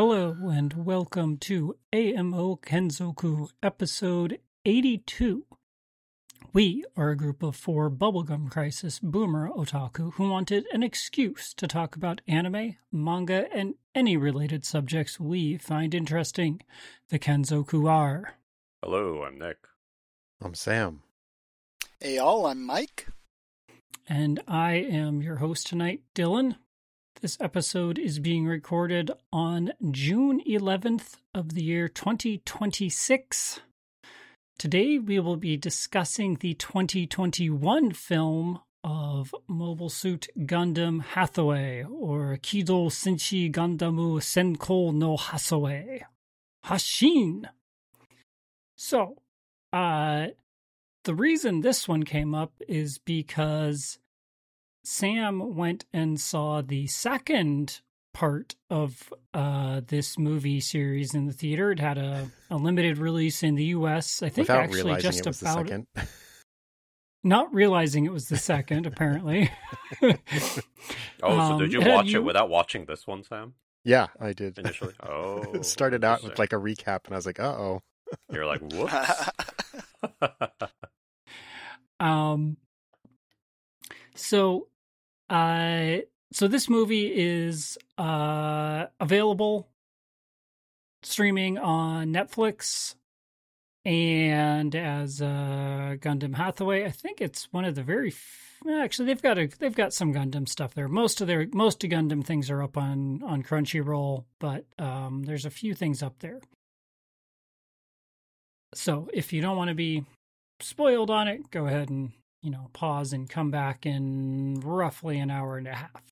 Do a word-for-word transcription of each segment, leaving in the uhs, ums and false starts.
Hello and welcome to A M O Kenzoku episode eighty-two. We are a group of four Bubblegum Crisis boomer otaku who wanted an excuse to talk about anime, manga, and any related subjects we find interesting. The Kenzoku are... Hello, I'm Nick. I'm Sam. Hey all, I'm Mike. And I am your host tonight, Dylan. This episode is being recorded on June eleventh of the year twenty twenty-six. Today we will be discussing the twenty twenty-one film of Mobile Suit Gundam Hathaway, or Kido Senshi Gandamu Senko no Hathaway. Hashin! So, uh, the reason this one came up is because Sam went and saw the second part of uh, this movie series in the theater. It had a, a limited release in the U S. I think Without actually realizing just it was about the second. Not realizing it was the second, apparently. Oh, so Um, did you had watch you- it without watching this one, Sam? Yeah, I did. Initially? Oh. It started out with interesting. like a recap, and I was like, uh-oh. You're like, whoops. Um, so, uh, so this movie is uh, available streaming on Netflix and as uh, Gundam Hathaway. I think it's one of the very f- actually they've got a they've got some Gundam stuff there. Most of their most of Gundam things are up on on Crunchyroll, but um, there's a few things up there. So if you don't want to be spoiled on it, go ahead and, you know, pause and come back in roughly an hour and a half.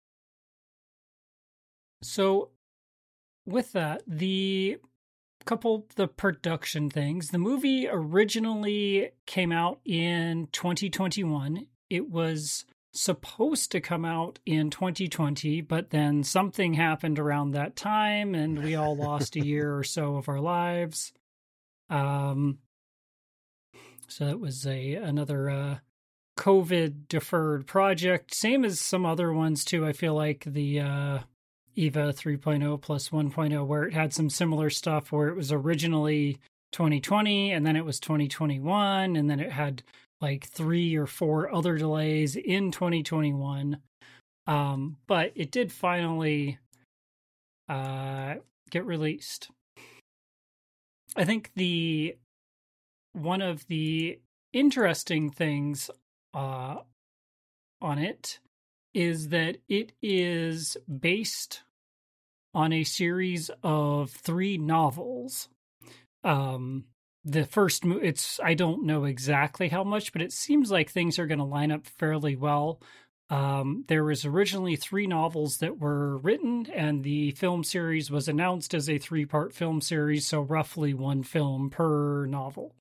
So with that, the couple, the production things, the movie originally came out in twenty twenty-one. It was supposed to come out in twenty twenty, but then something happened around that time and we all lost a year or so of our lives. Um, So it was a another uh, COVID deferred project, same as some other ones too. I feel like the uh, EVA three point oh plus one point oh, where it had some similar stuff where it was originally twenty twenty and then it was twenty twenty-one and then it had like three or four other delays in twenty twenty-one. Um, but it did finally uh, get released. I think the one of the interesting things uh, on it is that it is based on a series of three novels. Um, the first, mo- it's I don't know exactly how much, but it seems like things are going to line up fairly well. Um, there was originally three novels that were written, and the film series was announced as a three-part film series, so roughly one film per novel.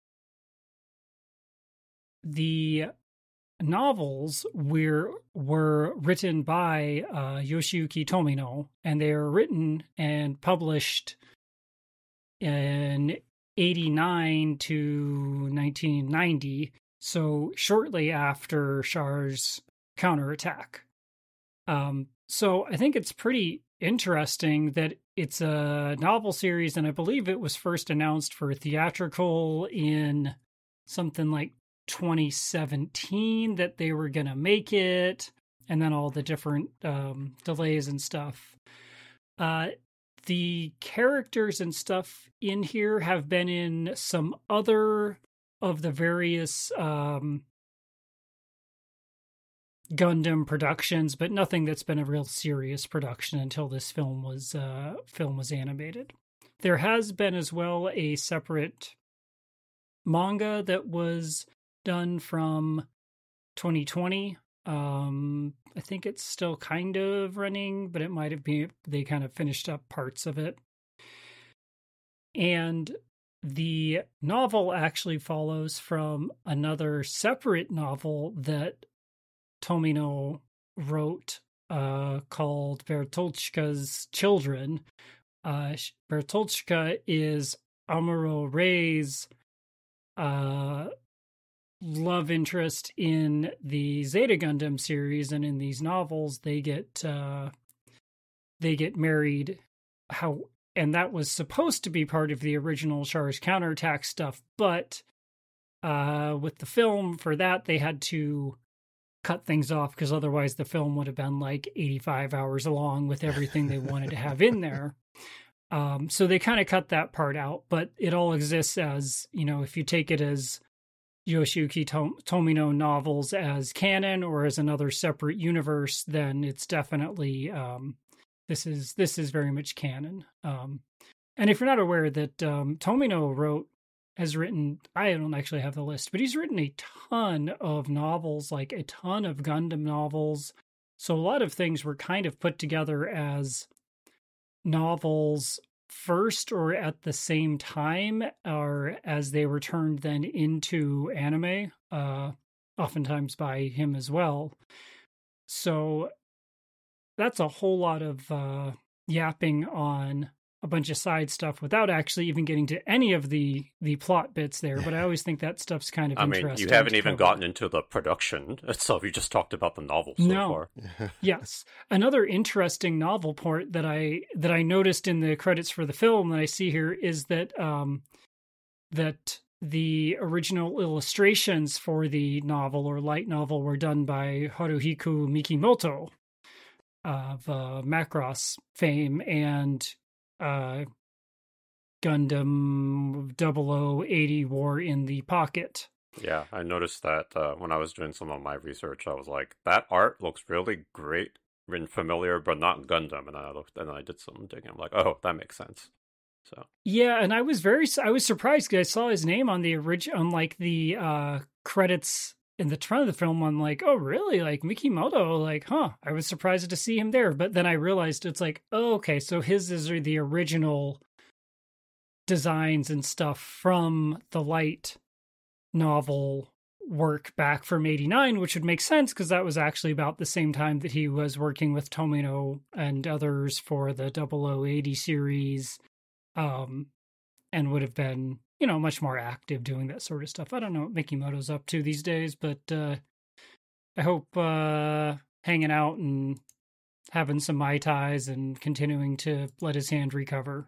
The novels were were written by uh, Yoshiyuki Tomino, and they are written and published in eighty-nine to nineteen ninety, so shortly after Char's counterattack. Um, so I think it's pretty interesting that it's a novel series, and I believe it was first announced for theatrical in something like twenty seventeen that they were going to make it, and then all the different um, delays and stuff. Uh, the characters and stuff in here have been in some other of the various um, Gundam productions, but nothing that's been a real serious production until this film was uh, film was animated. There has been as well a separate manga that was done from twenty twenty. Um, I think it's still kind of running, but it might have been, they kind of finished up parts of it. And the novel actually follows from another separate novel that Tomino wrote uh, called Bertolchka's Children. Uh, Bertolchka is Amuro Rei's uh, love interest in the Zeta Gundam series, and in these novels they get uh, they get married. How and that was supposed to be part of the original Char's counterattack stuff, but uh, with the film for that, they had to cut things off because otherwise the film would have been like eighty-five hours long with everything they wanted to have in there. Um, so they kind of cut that part out, but it all exists as, you know, if you take it as Yoshiyuki Tom- Tomino novels as canon or as another separate universe, then it's definitely, um, this is, this is very much canon. Um, and if you're not aware that, um, Tomino wrote, has written, I don't actually have the list, but he's written a ton of novels, like a ton of Gundam novels. So a lot of things were kind of put together as novels first or at the same time, or as they were turned then into anime, uh, oftentimes by him as well. So that's a whole lot of uh, yapping on a bunch of side stuff without actually even getting to any of the the plot bits there. But I always think that stuff's kind of I mean, interesting. you haven't even cover. gotten into the production itself. You just talked about the novel so No. far. Yes. Another interesting novel part that I that I noticed in the credits for the film that I see here is that um that the original illustrations for the novel or light novel were done by Haruhiko Mikimoto of uh, Macross fame and uh, Gundam double oh eighty War in the Pocket. Yeah, I noticed that uh, when I was doing some of my research. I was like, that art looks really great and familiar, but not Gundam. And I looked, and I did some digging. I'm like, oh, that makes sense. So yeah, and I was very I was surprised because I saw his name on the original, on like the uh, credits in the front of the film. I'm like, oh, really? Like Mikimoto? Like, huh? I was surprised to see him there. But then I realized it's like, oh, okay, so his is the original designs and stuff from the light novel work back from eighty-nine, which would make sense because that was actually about the same time that he was working with Tomino and others for the double oh eighty series, um, and would have been, you know, much more active doing that sort of stuff. I don't know what Mikimoto's up to these days, but uh, I hope uh, hanging out and having some Mai Tais and continuing to let his hand recover.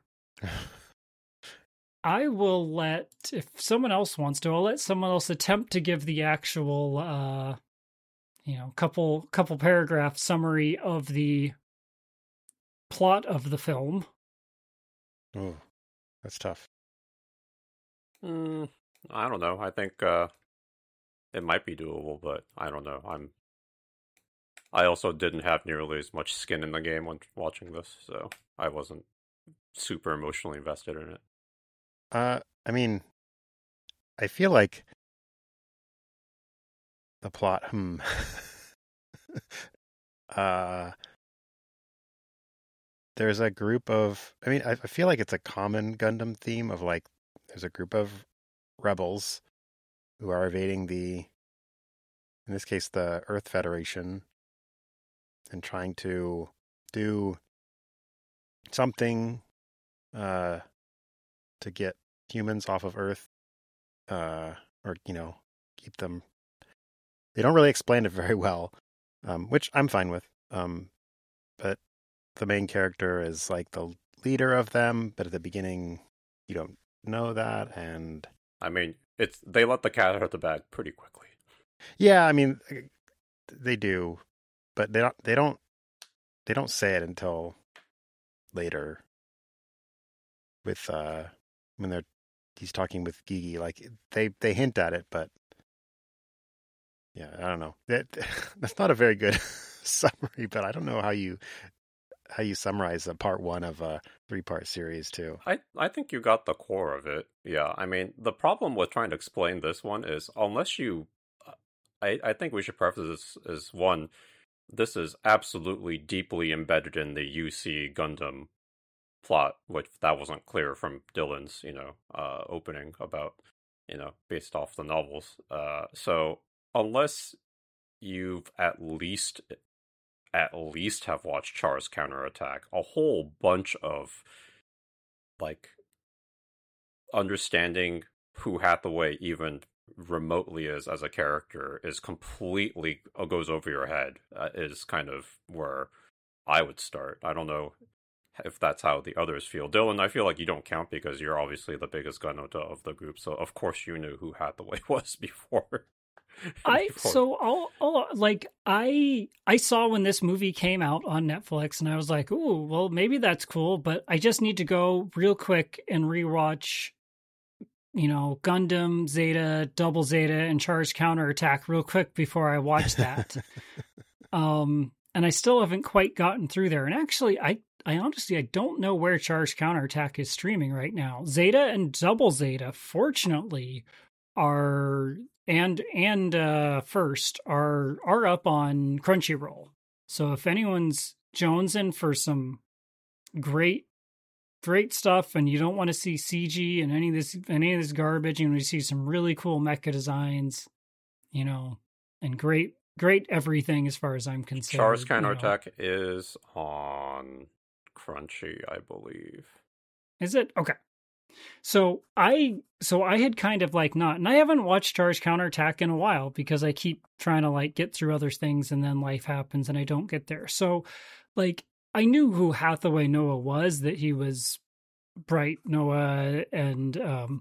I will let, if someone else wants to, I'll let someone else attempt to give the actual, uh, you know, couple couple paragraph summary of the plot of the film. Oh, that's tough. mm, I don't know. I think uh, it might be doable, but I don't know. I'm. I also didn't have nearly as much skin in the game when watching this, so I wasn't super emotionally invested in it. Uh, I mean, I feel like the plot, hmm. uh, there's a group of, I mean, I, I feel like it's a common Gundam theme of like, there's a group of rebels who are evading the, in this case, the Earth Federation and trying to do something, uh, to get humans off of Earth, uh, or, you know, keep them. They don't really explain it very well, um, which I'm fine with. Um, but the main character is like the leader of them, but at the beginning, you don't know that. And I mean, it's they let the cat out of the bag pretty quickly. yeah, I mean, they do, but they don't. They don't. They don't say it until later. With uh, when they're he's talking with Gigi, like they they hint at it, but yeah, I don't know. That that's not a very good summary, but I don't know how you how you summarize a part one of a three part series too. I, I think you got the core of it. Yeah, I mean, the problem with trying to explain this one is unless you, I, I think we should preface this as one, this is absolutely deeply embedded in the U C Gundam plot, which that wasn't clear from Dylan's, you know, uh, opening about, you know, based off the novels. Uh, so unless you've at least, at least have watched Char's Counterattack, a whole bunch of, like, understanding who Hathaway even remotely is as a character is completely, uh, goes over your head, uh, is kind of where I would start. I don't know if that's how the others feel. Dylan, I feel like you don't count because you're obviously the biggest Gunota of the group, so of course you knew who Hathaway was before. I before. so I'll, I'll like I I saw when this movie came out on Netflix, and I was like, ooh, well maybe that's cool, but I just need to go real quick and rewatch, you know, Gundam, Zeta, Double Zeta, and Charged Counterattack real quick before I watch that. um, and I still haven't quite gotten through there. And actually, I I honestly I don't know where Charged Counterattack is streaming right now. Zeta and Double Zeta, fortunately, are. And and uh, First are are up on Crunchyroll. So if anyone's jonesing for some great great stuff, and you don't want to see C G and any of this any of this garbage, and you want to see some really cool mecha designs, you know, and great great everything as far as I'm concerned. Charged Counterattack you know. is on Crunchy, I believe. Is it? Okay. So I so I had kind of like not, and I haven't watched Charged Counterattack in a while because I keep trying to like get through other things, and then life happens and I don't get there. So like I knew who Hathaway Noah was, that he was Bright Noah and um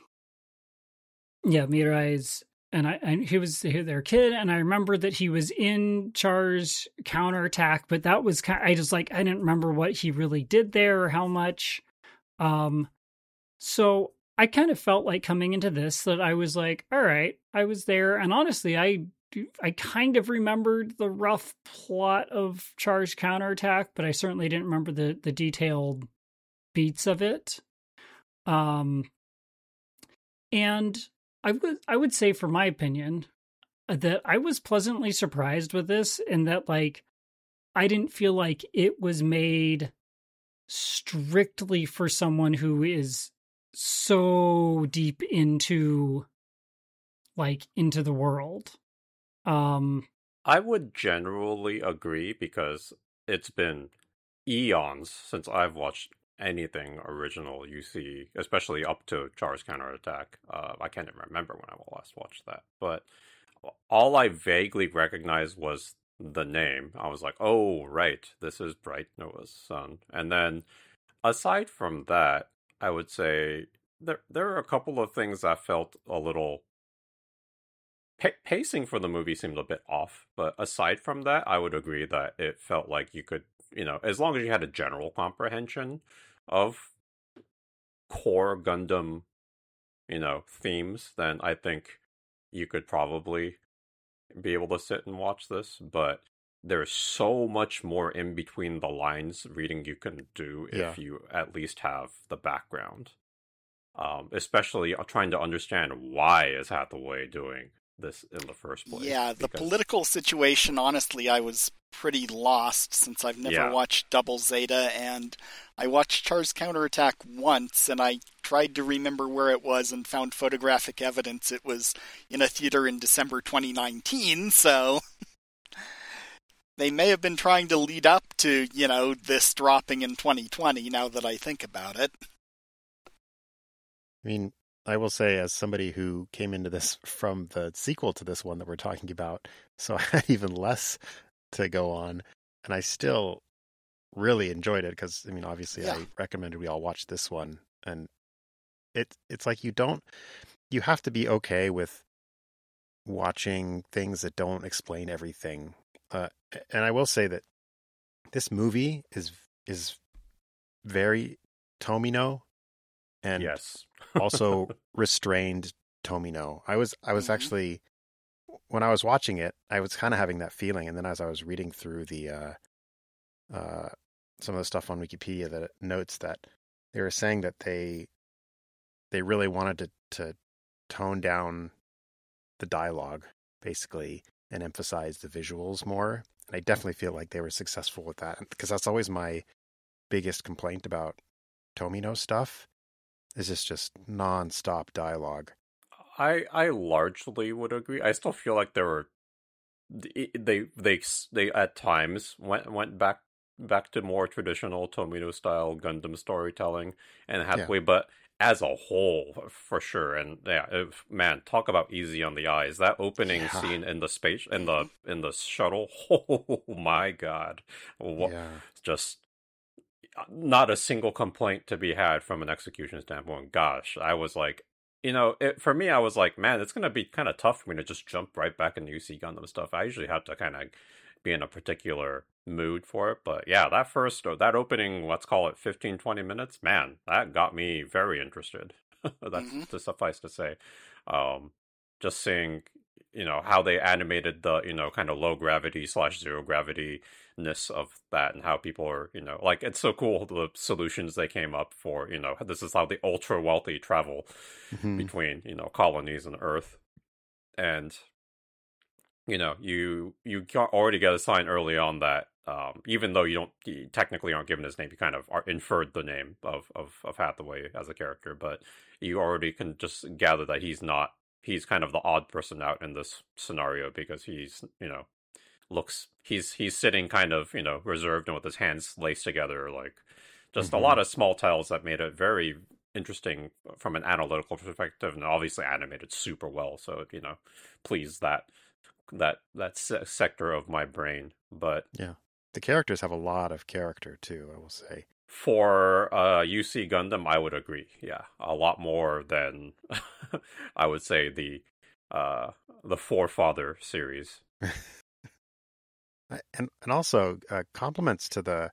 yeah, Mirai's, and I and he was their kid, and I remember that he was in Charged Counterattack, but that was kind of, I just like I didn't remember what he really did there or how much. Um So I kind of felt like coming into this that I was like, all right, I was there. And honestly, I I kind of remembered the rough plot of Charged Counterattack, but I certainly didn't remember the, the detailed beats of it. Um, and I would I would say, for my opinion, that I was pleasantly surprised with this, in that like I didn't feel like it was made strictly for someone who is so deep into like into the world. um I would generally agree, because it's been eons since I've watched anything original you see, especially up to Charged Counterattack. uh I can't even remember when I last watched that, but all I vaguely recognized was the name. I was like, oh right, this is Bright Noah's son. And then aside from that, I would say there there are a couple of things that felt a little... Pa- pacing for the movie seemed a bit off, but aside from that, I would agree that it felt like you could, you know, as long as you had a general comprehension of core Gundam, you know, themes, then I think you could probably be able to sit and watch this. But there's so much more in between the lines reading you can do if Yeah. you at least have the background. Um, especially trying to understand why is Hathaway doing this in the first place. Yeah, the because... political situation, honestly, I was pretty lost, since I've never yeah. watched Double Zeta, and I watched Charged Counterattack once, and I tried to remember where it was and found photographic evidence it was in a theater in December twenty nineteen, so... They may have been trying to lead up to, you know, this dropping in twenty twenty, now that I think about it. I mean, I will say, as somebody who came into this from the sequel to this one that we're talking about, so I had even less to go on, and I still really enjoyed it, because, I mean, obviously Yeah. I recommended we all watch this one, and it, it's like you don't, you have to be okay with watching things that don't explain everything. Uh, and I will say that this movie is is very Tomino, and yes. also restrained Tomino. I was I was Mhm. actually, when I was watching it, I was kind of having that feeling, and then as I was reading through the uh, uh, some of the stuff on Wikipedia, that it notes that they were saying that they they really wanted to to tone down the dialogue, basically, and emphasize the visuals more. And I definitely feel like they were successful with that, because that's always my biggest complaint about Tomino stuff, is it's just non-stop dialogue. I I largely would agree. I still feel like there were they they they, they at times went went back back to more traditional Tomino style Gundam storytelling and Hathaway, yeah. But as a whole, for sure. And yeah, if, man, talk about easy on the eyes. That opening yeah. scene in the space in the in the shuttle. Oh my god! What, yeah. Just not a single complaint to be had from an execution standpoint. Gosh, I was like, you know, it, for me, I was like, man, it's going to be kind of tough for me to just jump right back into U C Gundam stuff. I usually have to kind of be in a particular mood for it. But yeah, that first, that opening, let's call it fifteen, twenty minutes, man, that got me very interested. That's mm-hmm. to suffice to say. Um, just seeing, you know, how they animated the, you know, kind of low gravity slash zero gravity ness of that, and how people are, you know, like, it's so cool the solutions they came up for, you know, this is how the ultra wealthy travel mm-hmm. between, you know, colonies and Earth. And, you know, you you already get a sign early on that um, even though you don't you technically aren't given his name, you kind of are inferred the name of, of, of Hathaway as a character, but you already can just gather that he's not, he's kind of the odd person out in this scenario, because he's, you know, looks, he's he's sitting kind of, you know, reserved and with his hands laced together, like, just mm-hmm. a lot of small tells that made it very interesting from an analytical perspective, and obviously animated super well, so, you know, please that that that se- sector of my brain. But yeah, the characters have a lot of character too, I will say. For uh, U C Gundam, I would agree. Yeah, a lot more than I would say the uh, the Forefather series. and and also uh, compliments to the.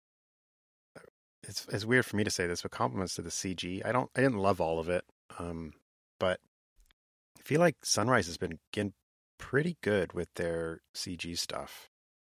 It's it's weird for me to say this, but compliments to the C G. I don't I didn't love all of it, um, but I feel like Sunrise has been getting pretty good with their C G stuff.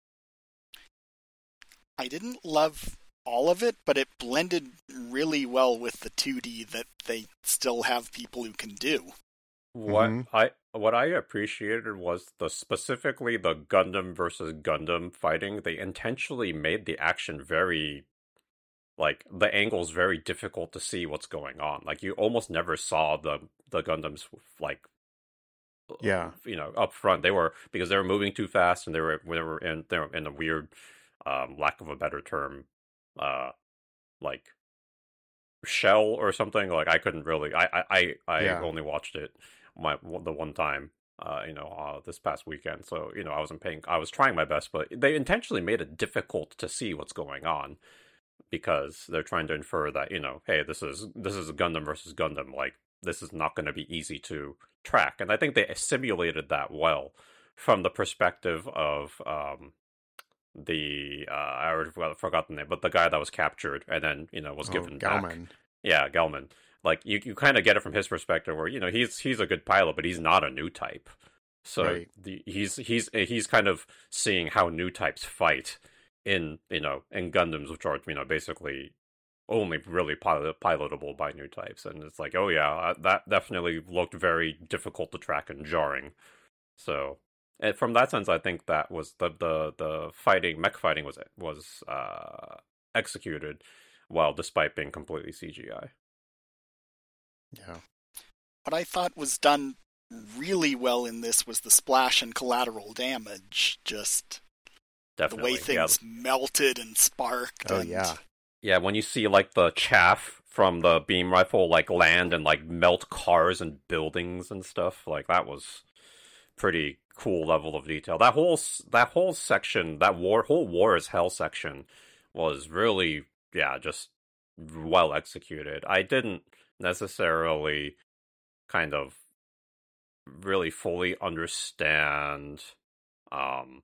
I didn't love all of it, but it blended really well with the two D that they still have people who can do. What mm-hmm. I what I appreciated was the specifically the Gundam versus Gundam fighting. They intentionally made the action very, like, the angle's very difficult to see what's going on. Like, you almost never saw the the Gundams, like, yeah, you know, up front. They were, because they were moving too fast, and they were they were in they were in a weird, um, lack of a better term, uh, like shell or something. Like, I couldn't really. I I I, I yeah. only watched it my the one time. Uh, you know, uh, this past weekend. So, you know, I wasn't paying. I was trying my best, but they intentionally made it difficult to see what's going on, because they're trying to infer that, you know, hey, this is this is a Gundam versus Gundam. Like, this is not going to be easy to track. And I think they simulated that well from the perspective of um, the, uh, I already forgot, forgot the name, but the guy that was captured and then, you know, was oh, given Gelman. back. Yeah, Gelman. Like, you, you kind of get it from his perspective where, you know, he's he's a good pilot, but he's not a new type. So right. the, he's he's he's kind of seeing how new types fight in, you know, in Gundams, which are, you know, basically only really pilot, pilotable by new types. And it's like, oh yeah, that definitely looked very difficult to track and jarring. So, and from that sense, I think that was the the, the fighting, mech fighting was was uh, executed well, despite being completely C G I. Yeah. What I thought was done really well in this was the splash and collateral damage. Just Definitely, the way things yeah. melted and sparked. Oh, and... yeah. Yeah, when you see, like, the chaff from the beam rifle, like, land and, like, melt cars and buildings and stuff, like, that was pretty cool level of detail. That whole, that whole section, that war, whole War is Hell section was really, yeah, just well executed. I didn't necessarily kind of really fully understand, um,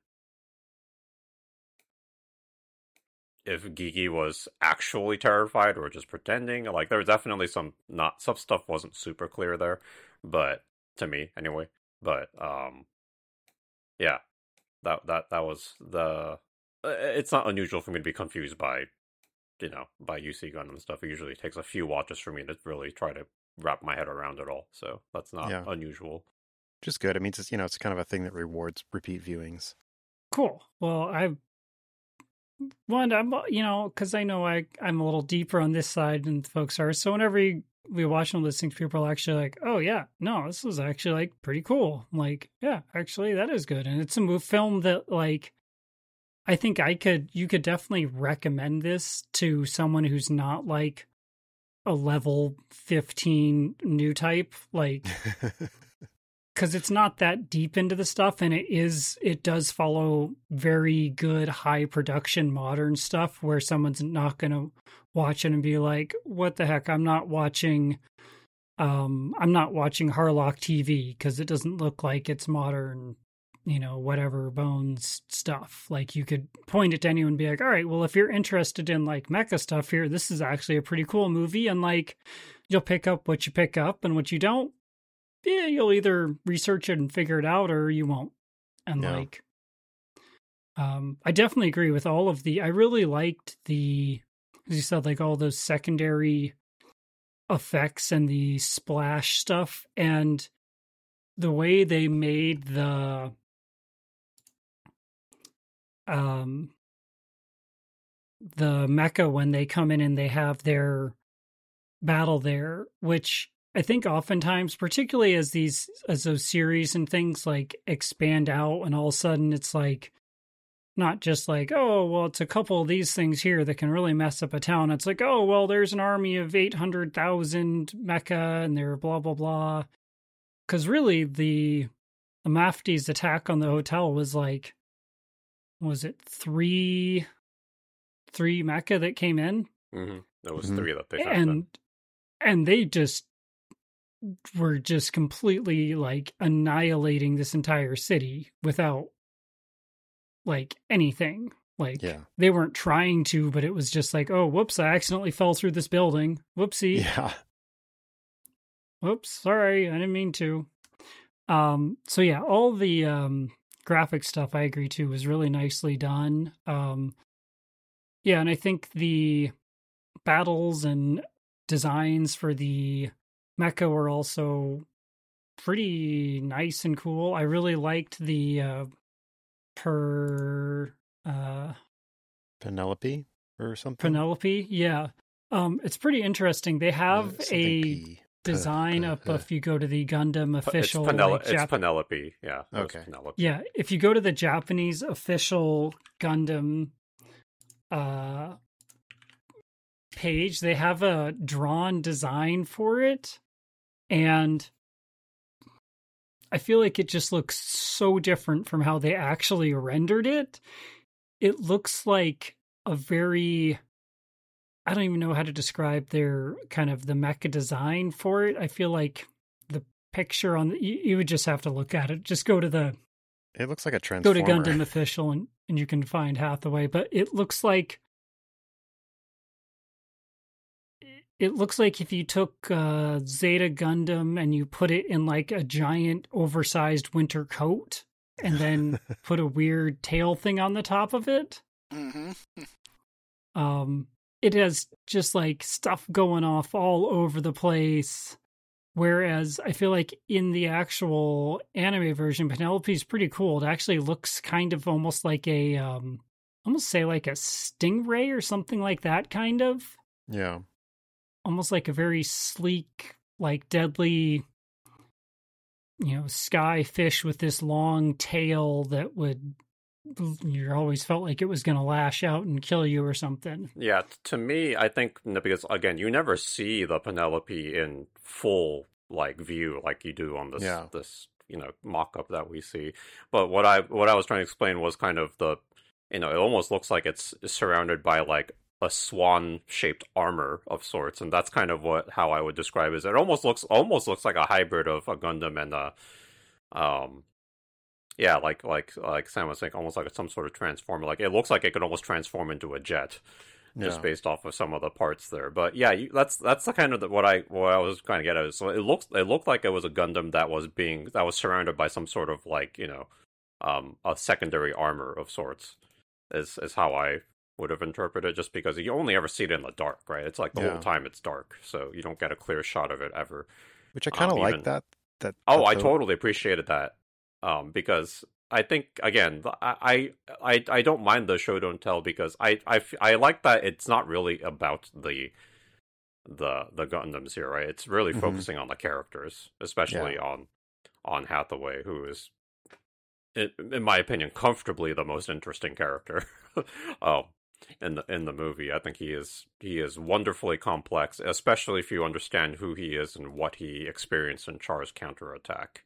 if Gigi was actually terrified or just pretending. Like, there was definitely some not some stuff wasn't super clear there, but to me anyway. But um, yeah, that that that was the. It's not unusual for me to be confused by, you know, by U C Gundam stuff. It usually takes a few watches for me to really try to wrap my head around it all. So that's not yeah. unusual. Just good. I mean, it's, you know, it's kind of a thing that rewards repeat viewings. Cool. Well, I've one, I'm, you know, because I know I, I'm a little deeper on this side than folks are. So whenever we, we watch and listen to people are actually like, oh, yeah, no, this was actually like pretty cool. I'm like, yeah, actually, that is good. And it's a move film that, like, I think I could, you could definitely recommend this to someone who's not like a level fifteen new type. Like, because it's not that deep into the stuff, and it is it does follow very good high production modern stuff where someone's not going to watch it and be like, what the heck, I'm not watching um I'm not watching Harlock T V because it doesn't look like it's modern, you know, whatever Bones stuff. Like, you could point it to anyone and be like, all right, well, if you're interested in like mecha stuff here, this is actually a pretty cool movie, and like you'll pick up what you pick up, and what you don't, yeah, you'll either research it and figure it out, or you won't. And yeah. like, um, I definitely agree with all of the, I really liked the, as you said, like all those secondary effects and the splash stuff, and the way they made the, um, the mecha when they come in and they have their battle there, which I think oftentimes, particularly as these, as those series and things like expand out, and all of a sudden it's like, not just like, oh, well, it's a couple of these things here that can really mess up a town. It's like, oh, well, there's an army of eight hundred thousand mecha and they're blah, blah, blah. Because really, the, the Mafti's attack on the hotel was like, was it three, three mecha that came in? Mm-hmm. There was mm-hmm. three that they found. And, and they just were just completely like annihilating this entire city without like anything. Like, yeah. they weren't trying to, but it was just like, oh, whoops, I accidentally fell through this building. Whoopsie. Yeah. Whoops, sorry, I didn't mean to. Um, so yeah, all the um, graphic stuff, I agree too, was really nicely done. Um, yeah, and I think the battles and designs for the mecha were also pretty nice and cool. I really liked the uh, per uh, Penelope or something. Penelope, yeah. Um, it's pretty interesting. They have uh, a P. design uh, up uh, if you go to the Gundam official. It's, Penel- like, it's Jap- Penelope, yeah. Okay. Penelope. Yeah, if you go to the Japanese official Gundam uh, page, they have a drawn design for it, and I feel like it just looks so different from how they actually rendered it. It looks like a very, I don't even know how to describe their kind of the mecha design for it. I feel like the picture on the, you, you would just have to look at it. Just go to the, it looks like a transformer. Go to Gundam official and, and you can find Hathaway, but it looks like, it looks like if you took uh, Zeta Gundam and you put it in like a giant oversized winter coat and then put a weird tail thing on the top of it. Mm-hmm. Um, it has just like stuff going off all over the place. Whereas I feel like in the actual anime version, Penelope's pretty cool. It actually looks kind of almost like a, um, almost say like a stingray or something like that, kind of. Yeah. Almost like a very sleek, like deadly, you know, sky fish with this long tail that would, you always felt like it was going to lash out and kill you or something. Yeah, to me, I think, because, again, you never see the Penelope in full, like, view like you do on this, yeah. this you know, mock-up that we see. But what I what I was trying to explain was kind of the, you know, it almost looks like it's surrounded by, like, a swan-shaped armor of sorts, and that's kind of what how I would describe it. It almost looks almost looks like a hybrid of a Gundam and a, um, yeah, like like like Sam was saying, almost like some sort of transformer. Like, it looks like it could almost transform into a jet, just yeah. based off of some of the parts there. But yeah, you, that's that's the kind of the, what I what I was trying to get at. So it looks it looked like it was a Gundam that was being that was surrounded by some sort of, like, you know, um, a secondary armor of sorts. Is is how I would have interpreted, just because you only ever see it in the dark, right? It's like the yeah. whole time it's dark, so you don't get a clear shot of it ever. Which I kind of um, like even... that. That oh, that I the... totally appreciated that, um, because I think, again, I, I I don't mind the show don't tell, because I, I, I like that it's not really about the the the Gundams here, right? It's really mm-hmm. focusing on the characters, especially yeah. on on Hathaway, who is, in, in my opinion, comfortably the most interesting character. Oh. In the in the movie, I think he is he is wonderfully complex, especially if you understand who he is and what he experienced in Char's counterattack.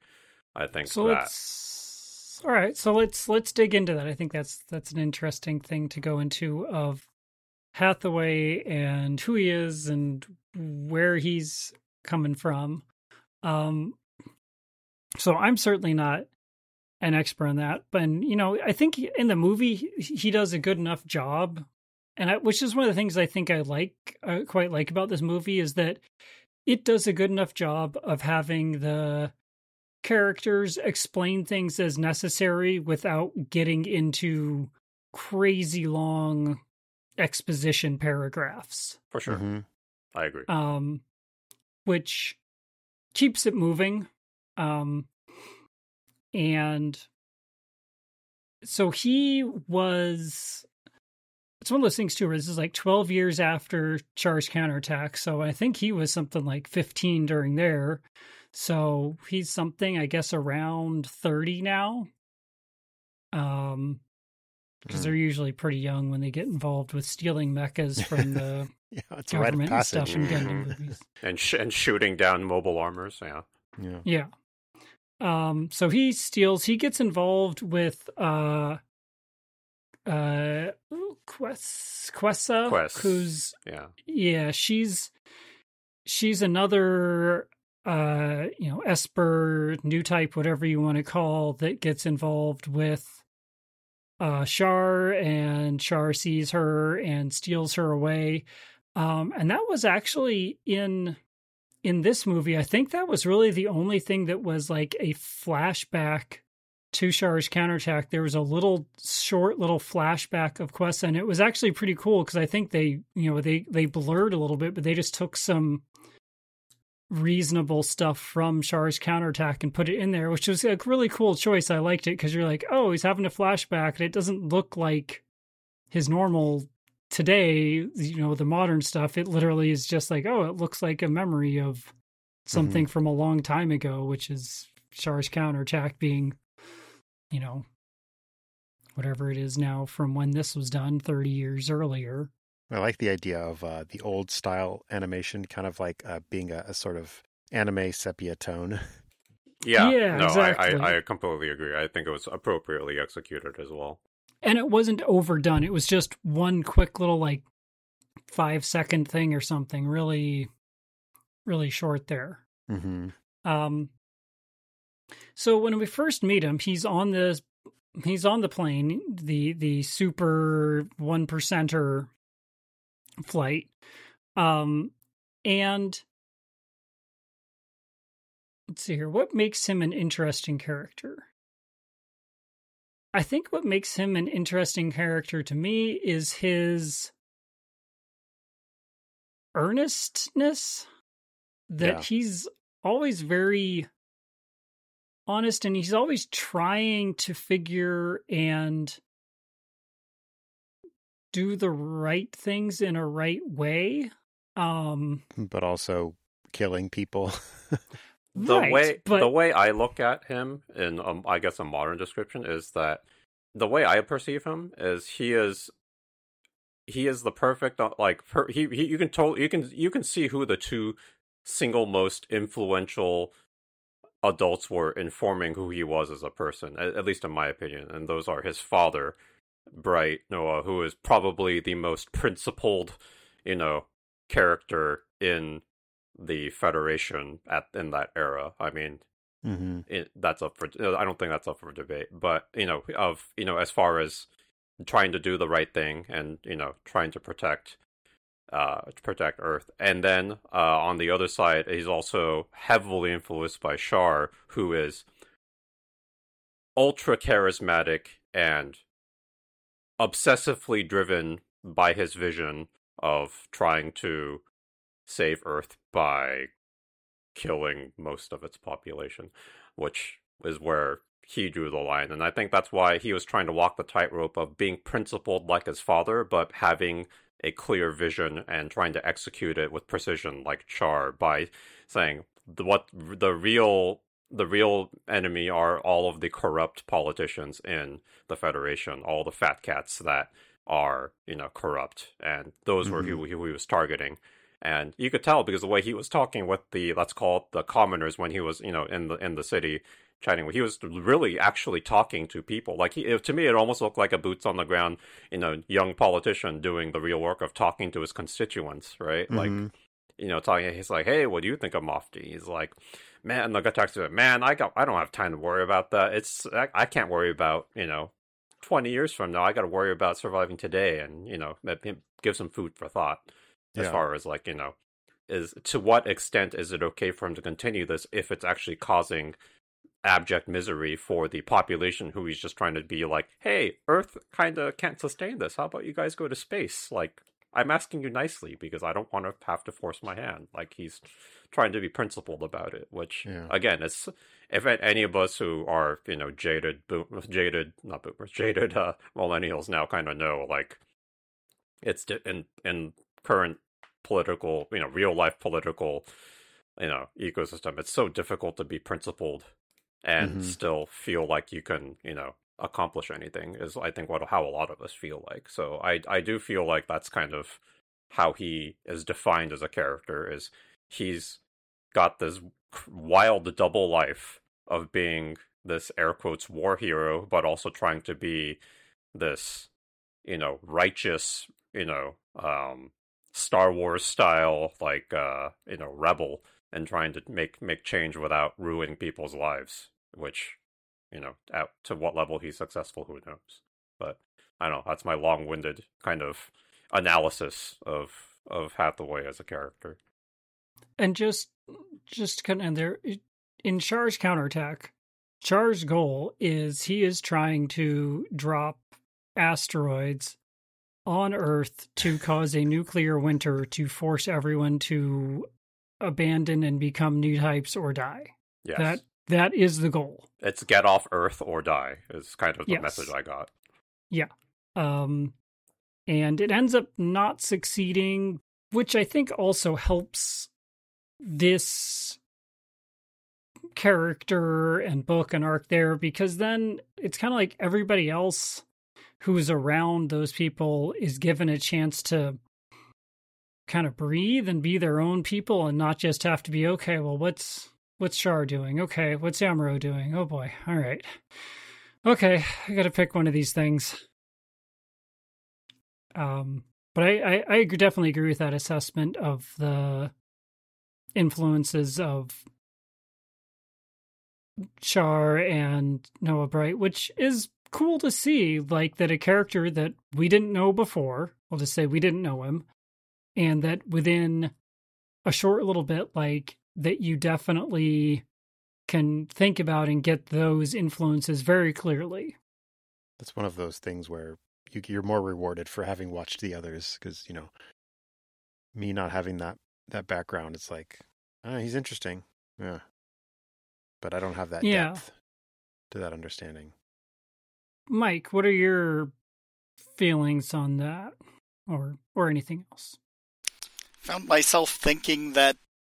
I think So that. let's all right. So let's let's dig into that. I think that's that's an interesting thing to go into of Hathaway and who he is and where he's coming from. Um, so I'm certainly not an expert on that, but you know, I think in the movie he, he does a good enough job, and I, which is one of the things I think I like uh, quite like about this movie is that it does a good enough job of having the characters explain things as necessary without getting into crazy long exposition paragraphs. For sure. Mm-hmm. I agree. Um, which keeps it moving. Um, and so he was, it's one of those things too, where this is like twelve years after Char's counterattack. So I think he was something like fifteen during there. So he's something, I guess, around thirty now. Um, because Mm. they're usually pretty young when they get involved with stealing mechas from the Yeah, it's a rite of government and stuff passage. in Gundam Mhm. movies. And sh- and shooting down mobile armors. Yeah. Yeah. Yeah. Um, so he steals, he gets involved with uh uh Quest Quessa, Quest. who's Yeah. yeah, she's she's another uh you know, Esper, new type, whatever you want to call, that gets involved with uh Char, and Char sees her and steals her away. Um, and that was actually in in this movie, I think that was really the only thing that was like a flashback to Char's counterattack. There was a little short little flashback of Quessa, and it was actually pretty cool because I think they, you know, they they blurred a little bit, but they just took some reasonable stuff from Char's counterattack and put it in there, which was a really cool choice. I liked it because you're like, oh, he's having a flashback, and it doesn't look like his normal today, you know, the modern stuff. It literally is just like, oh, it looks like a memory of something mm-hmm. from a long time ago, which is Char's counterattack being, you know, whatever it is now from when this was done thirty years earlier. I like the idea of uh, the old style animation kind of like uh, being a, a sort of anime sepia tone. Yeah, yeah no, exactly. I, I, I completely agree. I think it was appropriately executed as well. And it wasn't overdone. It was just one quick little, like, five second thing or something. Really, really short there. Mm-hmm. Um. So when we first meet him, he's on the he's on the plane, the the super one percenter flight, um, and let's see here. What makes him an interesting character? I think what makes him an interesting character to me is his earnestness, that yeah. he's always very honest, and he's always trying to figure and do the right things in a right way. Um, but also killing people. The right, way but... the way I look at him in, um, I guess, a modern description is that the way I perceive him is he is he is the perfect like per, he, he you can totally you can you can see who the two single most influential adults were in forming who he was as a person, at, at least in my opinion, and those are his father, Bright Noah, who is probably the most principled, you know, character in the Federation at in that era. I mean, mm-hmm. it, that's up for. I don't think that's up for debate. But you know, of you know, as far as trying to do the right thing and you know, trying to protect, uh, to protect Earth, and then uh, on the other side, he's also heavily influenced by Char, who is ultra charismatic and obsessively driven by his vision of trying to save Earth by killing most of its population, which is where he drew the line. And I think that's why he was trying to walk the tightrope of being principled like his father, but having a clear vision and trying to execute it with precision like Char, by saying the, what the real the real enemy are all of the corrupt politicians in the Federation, all the fat cats that are, you know, corrupt, and those mm-hmm. were who, who he was targeting. And you could tell because the way he was talking with the, let's call it the commoners when he was, you know, in the in the city chatting, he was really actually talking to people. Like he, it, to me, it almost looked like a boots on the ground, you know, young politician doing the real work of talking to his constituents, right? Mm-hmm. Like, you know, talking. He's like, "Hey, what do you think of Mofty?" He's like, "Man," and the guy talks to him, "Man, I got, I don't have time to worry about that. It's, I, I can't worry about, you know, twenty years from now. I got to worry about surviving today." And you know, give some food for thought. As yeah. far as like, you know, is to what extent is it okay for him to continue this if it's actually causing abject misery for the population who he's just trying to be like, hey, Earth kind of can't sustain this. How about you guys go to space? Like, I'm asking you nicely because I don't want to have to force my hand. Like, he's trying to be principled about it, which, yeah. again, it's if any of us who are, you know, jaded, boom, jaded, not boomers, jaded uh, millennials now kind of know, like, it's in in current political, you know, real life political, you know, ecosystem, it's so difficult to be principled and mm-hmm. still feel like you can, you know, accomplish anything is, I think, what how a lot of us feel like. So I I do feel like that's kind of how he is defined as a character, is he's got this wild double life of being this air quotes war hero, but also trying to be this, you know, righteous, you know, um, Star Wars style, like, uh, you know, rebel, and trying to make, make change without ruining people's lives, which, you know, at, to what level he's successful, who knows. But, I don't know, that's my long-winded kind of analysis of, of Hathaway as a character. And just, just kind of there, in Char's counterattack, Char's goal is he is trying to drop asteroids on Earth to cause a nuclear winter to force everyone to abandon and become new types or die. Yes. That that is the goal. It's get off Earth or die is kind of the yes. message I got. Yeah. Um, and it ends up not succeeding, which I think also helps this character and book and arc there, because then it's kind of like everybody else who's around those people is given a chance to kind of breathe and be their own people and not just have to be, okay, well, what's what's Char doing? Okay, what's Amuro doing? Oh boy, all right. Okay, I gotta pick one of these things. Um, but I, I, I definitely agree with that assessment of the influences of Char and Noah Bright, which is cool to see, like, that a character that we didn't know before, we'll just say we didn't know him, and that within a short little bit, like, that you definitely can think about and get those influences very clearly. That's one of those things where you, you're more rewarded for having watched the others, because, you know, me not having that, that background, it's like, oh, he's interesting, yeah, but I don't have that yeah. depth to that understanding. Mike, what are your feelings on that, or or anything else? Found myself thinking that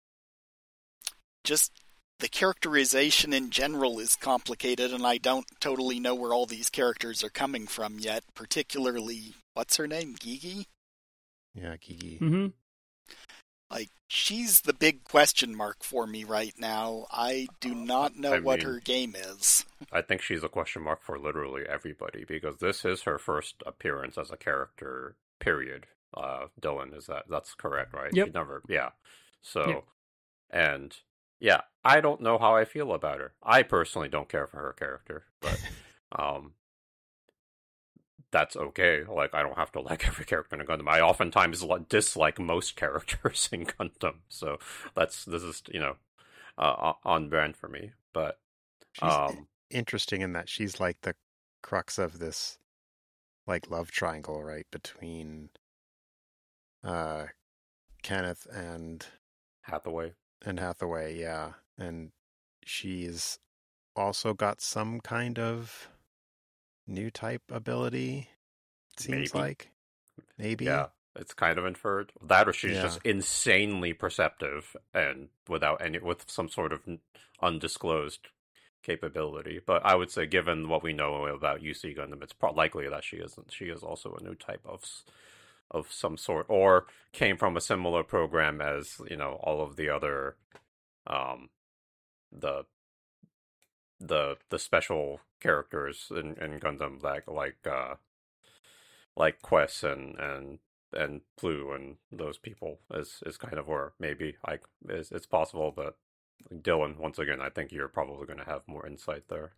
just the characterization in general is complicated, and I don't totally know where all these characters are coming from yet, particularly, what's her name, Gigi? Yeah, Gigi. Mm-hmm. Like, she's the big question mark for me right now. I do not know I what mean, her game is. I think she's a question mark for literally everybody, because this is her first appearance as a character, period. Uh, Dylan, is that, that's correct, right? Yep. She never, yeah. So, yep. and, yeah, I don't know how I feel about her. I personally don't care for her character, but, um... that's okay. Like, I don't have to like every character in Gundam. I oftentimes dislike most characters in Gundam. So that's this is you know uh, on brand for me. But she's um, interesting in that she's like the crux of this like love triangle, right, between uh, Kenneth and Hathaway. And Hathaway, yeah, and she's also got some kind of new type ability, it seems Maybe. like. Maybe. Yeah, it's kind of inferred. That or she's yeah. just insanely perceptive and without any, with some sort of undisclosed capability. But I would say, given what we know about U C Gundam, it's pro- likely that she isn't. She is also a new type of of some sort, or came from a similar program as, you know, all of the other um the the the special characters in, in Gundam, like like uh like Quest and and and Blue and those people is is kind of where maybe I it's, it's possible, but Dylan, once again, I think you're probably going to have more insight there.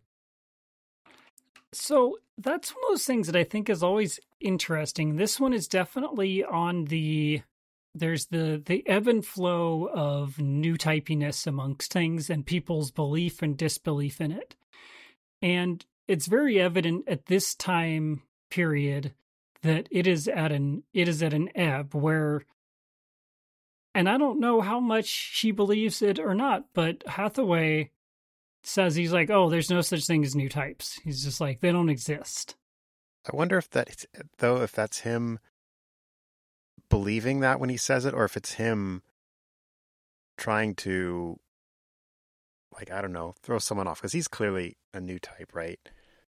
So that's one of those things that I think is always interesting. This one is definitely on the, there's the, the ebb and flow of new typiness amongst things and people's belief and disbelief in it. And it's very evident at this time period that it is at an, it is at an ebb where, and I don't know how much he believes it or not, but Hathaway says, he's like, oh, there's no such thing as new types. He's just like, they don't exist. I wonder if that, though, if that's him believing that when he says it, or if it's him trying to, like, I don't know, throw someone off, because he's clearly a new type, right?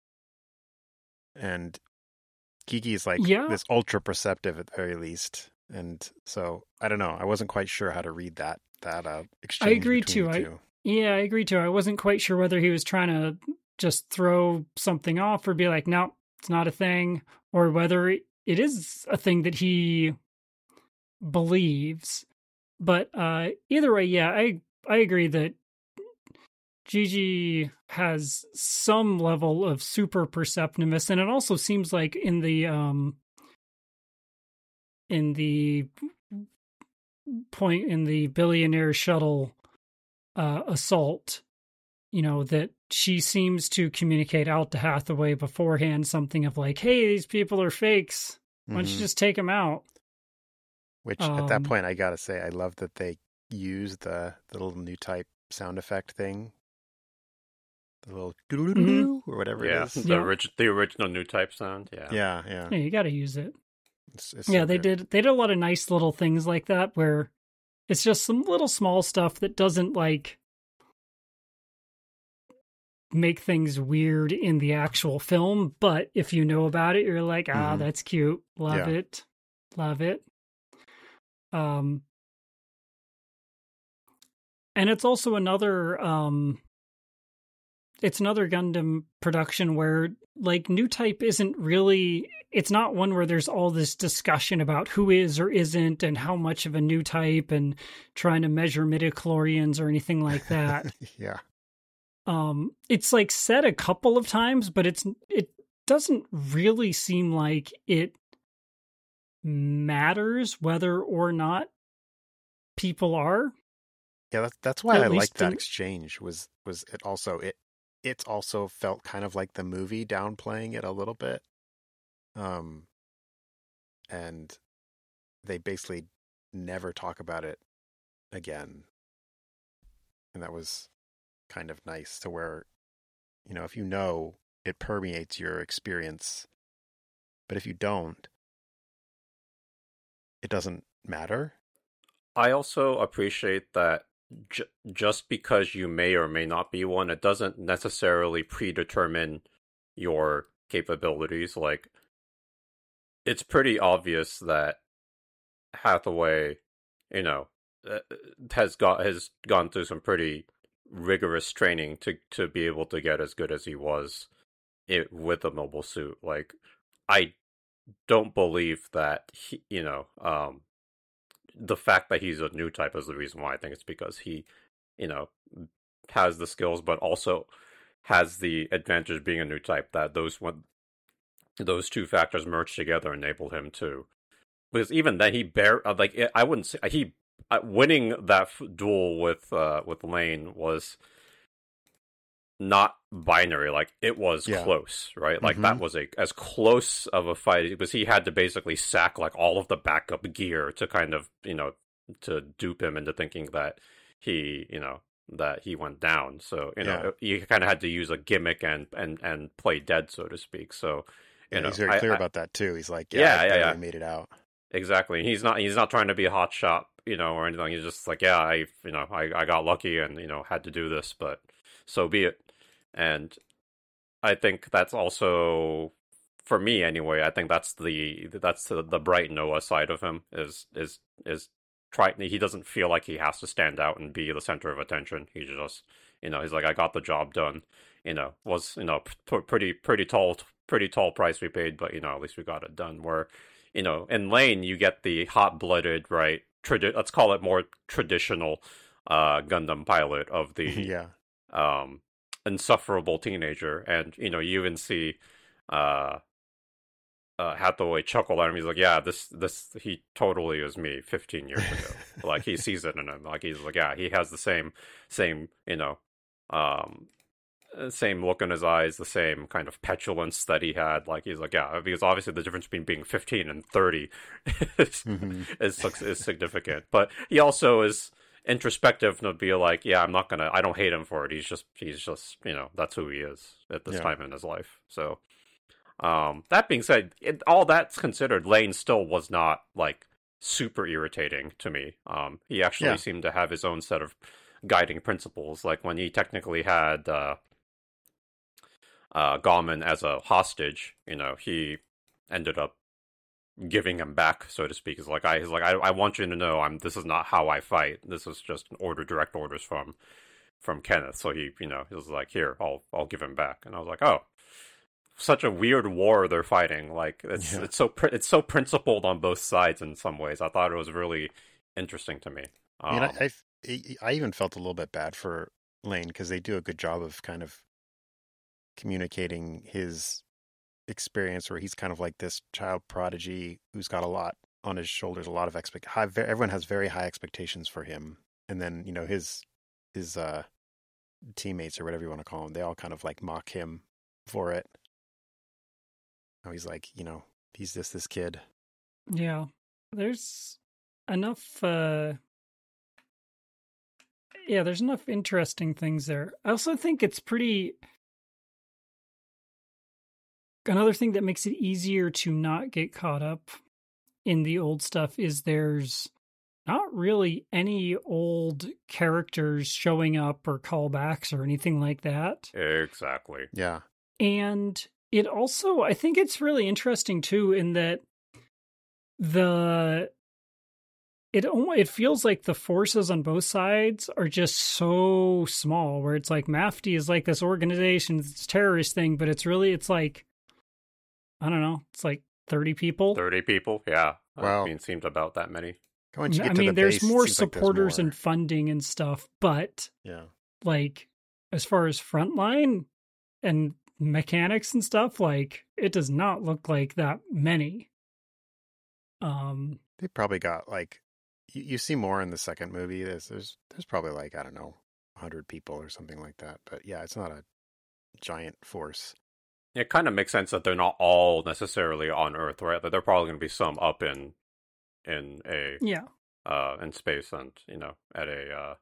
And Gigi is like yeah. this ultra perceptive at the very least. And so I don't know. I wasn't quite sure how to read that, that uh, exchange. I agree between too. the I, two. Yeah, I agree too. I wasn't quite sure whether he was trying to just throw something off or be like, no, it's not a thing, or whether it is a thing that he believes. But uh, either way, yeah, I I agree that Gigi has some level of super perceptiveness, and it also seems like in the um in the point in the billionaire shuttle Uh, assault, you know, that she seems to communicate out to Hathaway beforehand something of like, hey, these people are fakes. Why don't Mm-hmm. you just take them out? Which um, at that point, I gotta say, I love that they use the, the little new type sound effect thing. The little doo-doo-doo-doo, or whatever Yeah, it is. the, Yeah. orig- the original new type sound. Yeah. Yeah, yeah. Yeah, you got to use it. It's, it's Yeah, so they good. did. They did a lot of nice little things like that where it's just some little small stuff that doesn't like make things weird in the actual film, but if you know about it, you're like, ah, Mhm. that's cute. Love Yeah. it. Love it. Um, and it's also another, um, it's another Gundam production where like new type isn't really, it's not one where there's all this discussion about who is or isn't and how much of a new type and trying to measure midichlorians or anything like that. Yeah. Um, it's like said a couple of times, but it's it doesn't really seem like it matters whether or not people are. Yeah, that's that's why At I least liked that in- exchange. Was was it also it it also felt kind of like the movie downplaying it a little bit, um, and they basically never talk about it again, and that was kind of nice. To where, you know, if you know, it permeates your experience, but if you don't, it doesn't matter. I also appreciate that j- just because you may or may not be one, it doesn't necessarily predetermine your capabilities. Like, it's pretty obvious that Hathaway, you know, uh, has got has gone through some pretty rigorous training to to be able to get as good as he was it, with a mobile suit. Like, I don't believe that he, you know, um, the fact that he's a new type is the reason why. I think it's because he, you know, has the skills, but also has the advantage of being a new type, that those one, those two factors merged together enable him to. Because even then, he bare like I wouldn't say he uh, winning that f- duel with uh, with Lane was not binary. Like, it was Yeah. close, right? Like, Mhm. that was a as close of a fight because he had to basically sack like all of the backup gear to kind of, you know, to dupe him into thinking that he, you know, that he went down. So, you know, you kind of had to use a gimmick and and and play dead, so to speak. So, you Yeah, know, he's very I- clear I- about that too. He's like, yeah, Yeah, I yeah, barely yeah. made it out. Exactly. He's not he's not trying to be a hot shot, you know, or anything. He's just like, yeah, I you know, I, I got lucky and, you know, had to do this, but so be it. And I think that's also for me anyway, I think that's the that's the, the bright Noah side of him is is is try he doesn't feel like he has to stand out and be the center of attention. He just, you know, he's like, I got the job done. You know, was, you know, p- pretty pretty tall pretty tall price we paid, but you know, at least we got it done. Where, you know, in Lane you get the hot blooded, right? Tradi- let's call it more traditional uh, Gundam pilot of the yeah. um, insufferable teenager, and you know, you even see uh, uh, Hathaway chuckle at him. He's like, "Yeah, this this he totally is me fifteen years ago." Like he sees it in him. Like he's like, "Yeah, he has the same same you know." Um, same look in his eyes, the same kind of petulance that he had. Like he's like, yeah, because obviously the difference between being fifteen and thirty is, mm-hmm. is, is significant. But he also is introspective to be like, yeah, I'm not gonna, I don't hate him for it. He's just, he's just, you know, that's who he is at this yeah. time in his life. So, um, that being said, it, all that's considered, Lane still was not like super irritating to me. Um, he actually yeah. seemed to have his own set of guiding principles. Like when he technically had, uh, Uh, Gauman as a hostage, you know, he ended up giving him back, so to speak. He's like, I, he's like, I, I want you to know, I'm. This is not how I fight. This is just an order, direct orders from, from Kenneth. So he, you know, he was like, here, I'll, I'll give him back. And I was like, oh, such a weird war they're fighting. Like it's, yeah. it's so, it's so principled on both sides in some ways. I thought it was really interesting to me. Um, I mean, I, I, I even felt a little bit bad for Lane because they do a good job of kind of communicating his experience, where he's kind of like this child prodigy who's got a lot on his shoulders, a lot of expect. High, everyone has very high expectations for him, and then you know his his uh, teammates or whatever you want to call them, they all kind of like mock him for it. Now he's like, you know, he's just this kid. Yeah, there's enough. Uh... Yeah, there's enough interesting things there. I also think it's pretty. Another thing that makes it easier to not get caught up in the old stuff is there's not really any old characters showing up or callbacks or anything like that. Exactly. Yeah. And it also, I think it's really interesting too, in that the it it feels like the forces on both sides are just so small, where it's like Mafty is like this organization, this terrorist thing, but it's really, it's like, I don't know, it's like thirty people. thirty people, yeah. Wow. I mean, it seemed about that many. Once you get I to mean, the there's base, more it seems like there's supporters more. and funding and stuff, but yeah, like as far as frontline and mechanics and stuff, like it does not look like that many. Um, they probably got like you, you see more in the second movie. There's there's there's probably like I don't know, a hundred people or something like that. But yeah, it's not a giant force. It kind of makes sense that they're not all necessarily on Earth, right? That there are probably going to be some up in in a yeah uh in space, and you know, at a uh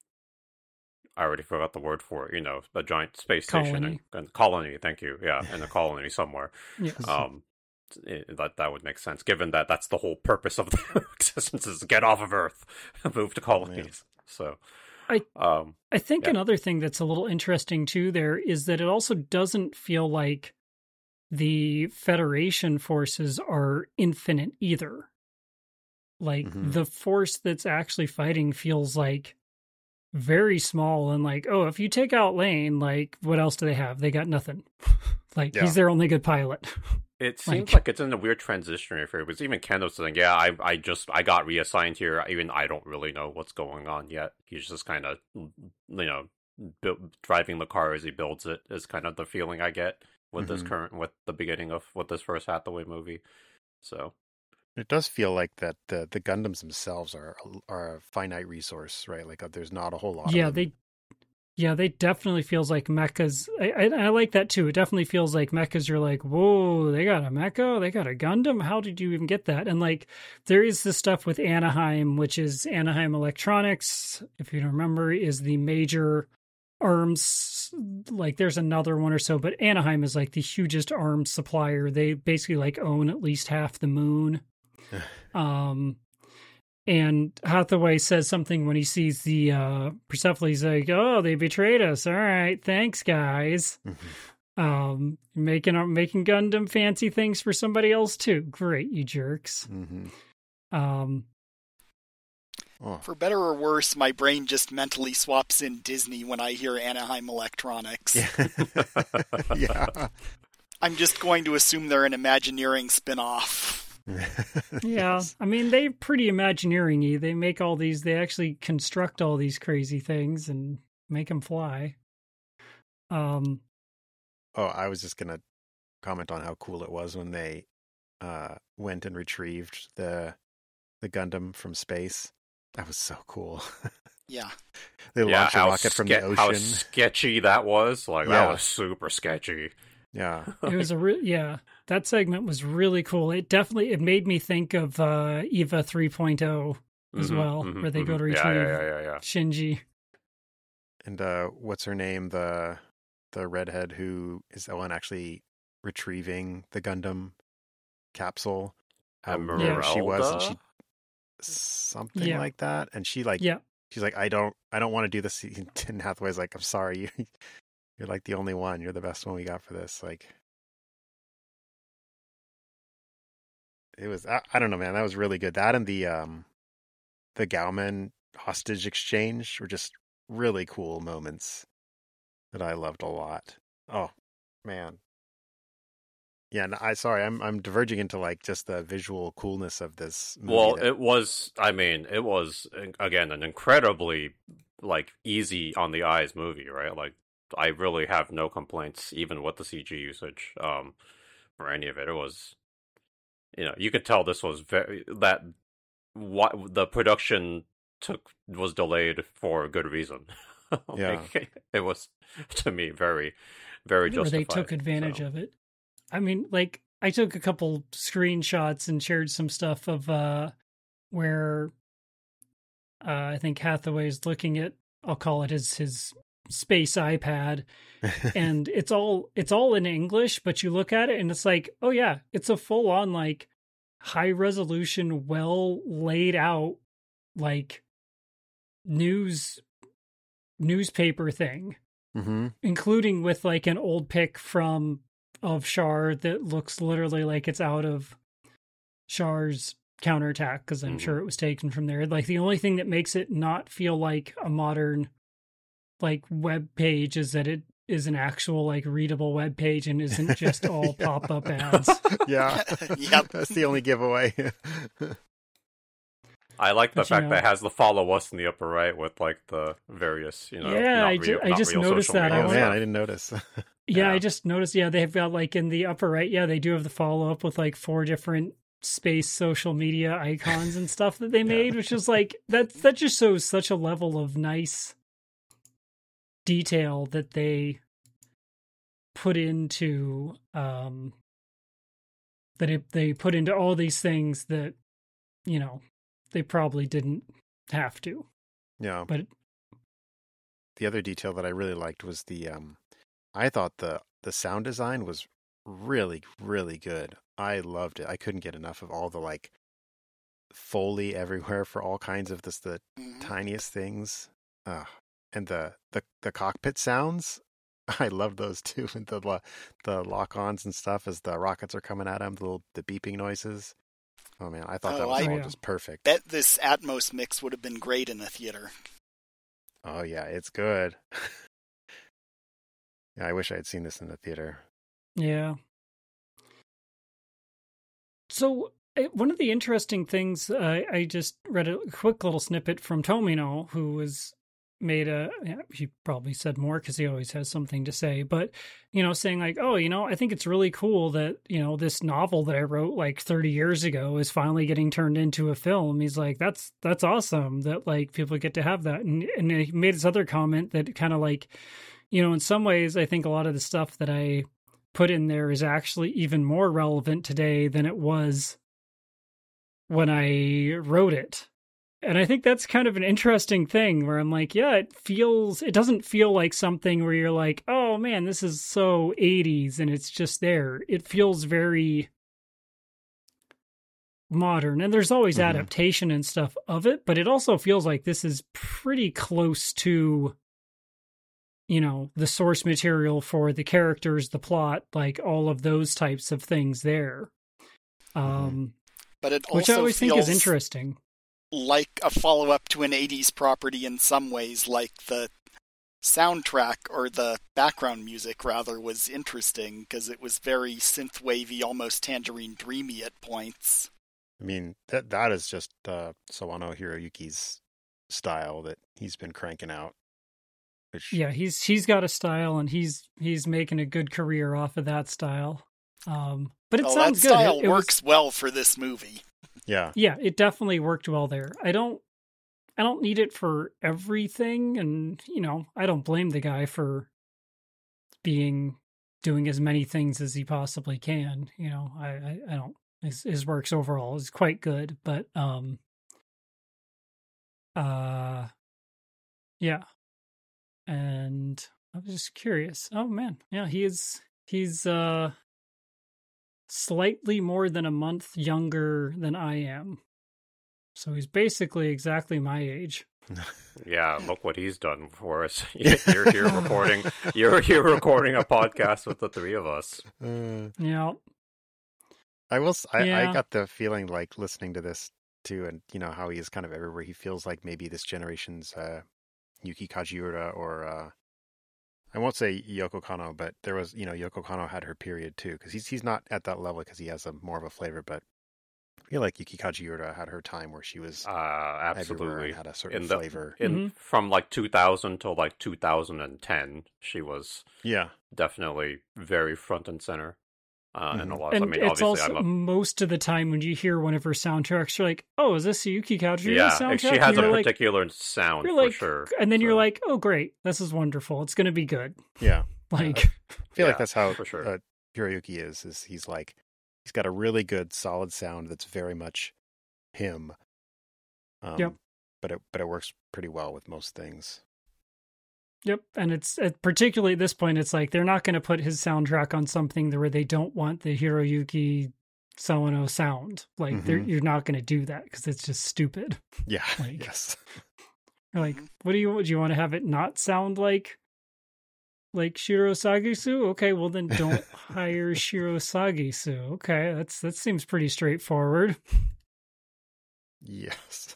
I already forgot the word for it, you know, a giant space station colony. and, and colony. Thank you, yeah, in a colony somewhere. Yes. Um, it, that that would make sense, given that that's the whole purpose of their existence is get off of Earth, move to colonies. Yeah. So. I um, I think yeah. another thing that's a little interesting too there is that it also doesn't feel like the Federation forces are infinite either. Like mm-hmm. the force that's actually fighting feels like very small, and like, oh, if you take out Lane, like what else do they have? They got nothing. Like yeah. he's their only good pilot. It seems like, like it's in a weird transitionary period, because even Ken was saying, yeah, I I just, I got reassigned here, even I don't really know what's going on yet. He's just kind of, you know, bu- driving the car as he builds it is kind of the feeling I get with mm-hmm. this current, with the beginning of, with this first Hathaway movie. So. It does feel like that the, the Gundams themselves are, are a finite resource, right? Like there's not a whole lot yeah, of them. they Yeah, they definitely feels like mechas. I, I I like that too. It definitely feels like mechas. You're like, whoa, they got a mecha, they got a Gundam. How did you even get that? And like, there is this stuff with Anaheim, which is Anaheim Electronics. If you don't remember, is the major arms. Like, there's another one or so, but Anaheim is like the hugest arms supplier. They basically like own at least half the moon. um. And Hathaway says something when he sees the uh, Persephone. He's like, oh, they betrayed us. All right, thanks, guys. Mm-hmm. Um, making making Gundam fancy things for somebody else too. Great, you jerks. Mm-hmm. Um, oh. For better or worse, my brain just mentally swaps in Disney when I hear Anaheim Electronics. Yeah. Yeah. I'm just going to assume they're an Imagineering spin-off. yeah, I mean, they're pretty Imagineering-y. They make all these, they actually construct all these crazy things and make them fly. Um, Oh, I was just gonna comment on how cool it was when they uh, went and retrieved the the Gundam from space. That was so cool. Yeah. They yeah, launched a how rocket from ske- the ocean. How sketchy that was. Like, Yeah. that was super sketchy. Yeah. it was a re- yeah, that segment was really cool. It definitely, it made me think of uh, EVA three point oh as Mhm, well, mhm, where they go mhm. to retrieve Yeah, yeah, yeah, yeah, yeah. Shinji. And uh, what's her name? The the redhead who is the one actually retrieving the Gundam capsule. How rare she was, and she Emeralda? something Yeah. like that. And she like Yeah, she's like, I don't I don't want to do this. And Hathaway's like, I'm sorry, you you're like the only one. You're the best one we got for this. Like, it was I, I don't know, man. That was really good. That and the um the Gauman hostage exchange were just really cool moments that I loved a lot. Oh man. Yeah, and I sorry, I'm I'm diverging into like just the visual coolness of this movie. Well, that- it was, I mean, it was, again, an incredibly, like, easy on the eyes movie, right? Like, I really have no complaints, even with the C G usage, um, or any of it. It was, you know, you could tell this was very, that, what, the production took, was delayed for a good reason. Yeah. Like, it was, to me, very, very or justified. they took advantage so. of it. I mean, like, I took a couple screenshots and shared some stuff of uh, where uh, I think Hathaway's looking at, I'll call it his his space iPad, and it's all it's all in English, but you look at it and it's like, oh yeah, it's a full on like high resolution, well laid out like news newspaper thing, mm-hmm. including with like an old pic from of Char that looks literally like it's out of Char's counterattack, because I'm Mhm. sure it was taken from there. Like, the only thing that makes it not feel like a modern like web page is that it is an actual like readable web page and isn't just all Yeah. pop-up ads. Yeah. Yep. That's the only giveaway. I like the But, you fact know- that it has the follow us in the upper right with like the various, you know, Yeah, not I real, ju- I not just real noticed social that. I media Oh wanna- man, stuff. I didn't notice. Yeah, Yeah. I just noticed, yeah, they've got like in the upper right, yeah, they do have the follow-up with like four different space social media icons and stuff that they made, which is like, that that just shows such a level of nice detail that they put into um that it, they put into all these things that, you know, they probably didn't have to. Yeah. But The other detail that I really liked was the um I thought the the sound design was really really good. I loved it. I couldn't get enough of all the like Foley everywhere for all kinds of this the Mhm. tiniest things. Uh, and the, the the cockpit sounds, I love those too. And the lo- the lock-ons and stuff as the rockets are coming at them, the little the beeping noises. Oh man, I thought that Oh, was I- all Yeah. just perfect. Bet this Atmos mix would have been great in the theater. Oh yeah, it's good. Yeah, I wish I had seen this in the theater. yeah. So eh, one of the interesting things, uh, I just read a quick little snippet from Tomino, who was made a, yeah, he probably said more because he always has something to say, but, you know, saying like, oh, you know, I think it's really cool that, you know, this novel that I wrote like thirty years ago is finally getting turned into a film. He's like, that's, that's awesome that like people get to have that. And, and he made this other comment that kind of like, you know, in some ways, I think a lot of the stuff that I put in there is actually even more relevant today than it was when I wrote it. And I think that's kind of an interesting thing where I'm like, yeah, it feels, it doesn't feel like something where you're like, oh man, this is so eighties and it's just there. It feels very modern, and there's always Mhm. adaptation and stuff of it, but it also feels like this is pretty close to you know, the source material for the characters, the plot, like all of those types of things there. Um, but it also which I always think is feels interesting. like a follow-up to an eighties property in some ways, like the soundtrack, or the background music rather, was interesting because it was very synth-wavy, almost Tangerine Dreamy at points. I mean, that that is just uh, Sawano Hiroyuki's style that he's been cranking out. Which... Yeah, he's he's got a style, and he's he's making a good career off of that style. Um, but it well, sounds that good. style It, it works was, well for this movie. Yeah, yeah, it definitely worked well there. I don't, I don't need it for everything, and you know, I don't blame the guy for being doing as many things as he possibly can. You know, I I, I don't. His his works overall is quite good, but um, uh, yeah, and I was just curious. Oh man, yeah, he is. He's uh. slightly more than a month younger than I am. So he's basically exactly my age. Yeah, look what he's done for us. You're here recording you're here recording a podcast with the three of us. Uh, Yeah. I will. I, Yeah. I got the feeling, like, listening to this too, and you know how he is kind of everywhere. He feels like maybe this generation's uh, Yuki Kajiura, or uh, I won't say Yoko Kanno, but there was, you know, Yoko Kanno had her period too, because he's he's not at that level because he has a more of a flavor. But I feel like Yuki Kajiura had her time where she was Uh, everywhere absolutely. and had a certain In the- flavor. In Mhm. from like two thousand to like two thousand ten, she was Yeah, definitely very front and center. Uh, and a lot. And I mean, it's obviously, also I love. most of the time when you hear one of her soundtracks, you're like, "Oh, is this a Yuki Kajiura Yeah, soundtrack?" like, she And has a you're like, particular sound you're for like, sure. and then you're so, like, "Oh, great, this is wonderful. It's going to be good." yeah. Like, I feel like Yeah, that's how for sure. uh, Hiroyuki is. Is he's like he's got a really good, solid sound that's very much him. Um, Yep. But it but it works pretty well with most things. yep. And it's it, particularly at this point, it's like they're not going to put his soundtrack on something where they don't want the Hiroyuki Sawano sound. Like, they're Mhm. you're not going to do that because it's just stupid. Yeah. Like- yes. You're like, Mhm. what do you do? You want to have it not sound like like Shiro Sagisu? Okay, well then don't hire Shiro Sagisu. Okay, that's that seems pretty straightforward. Yes.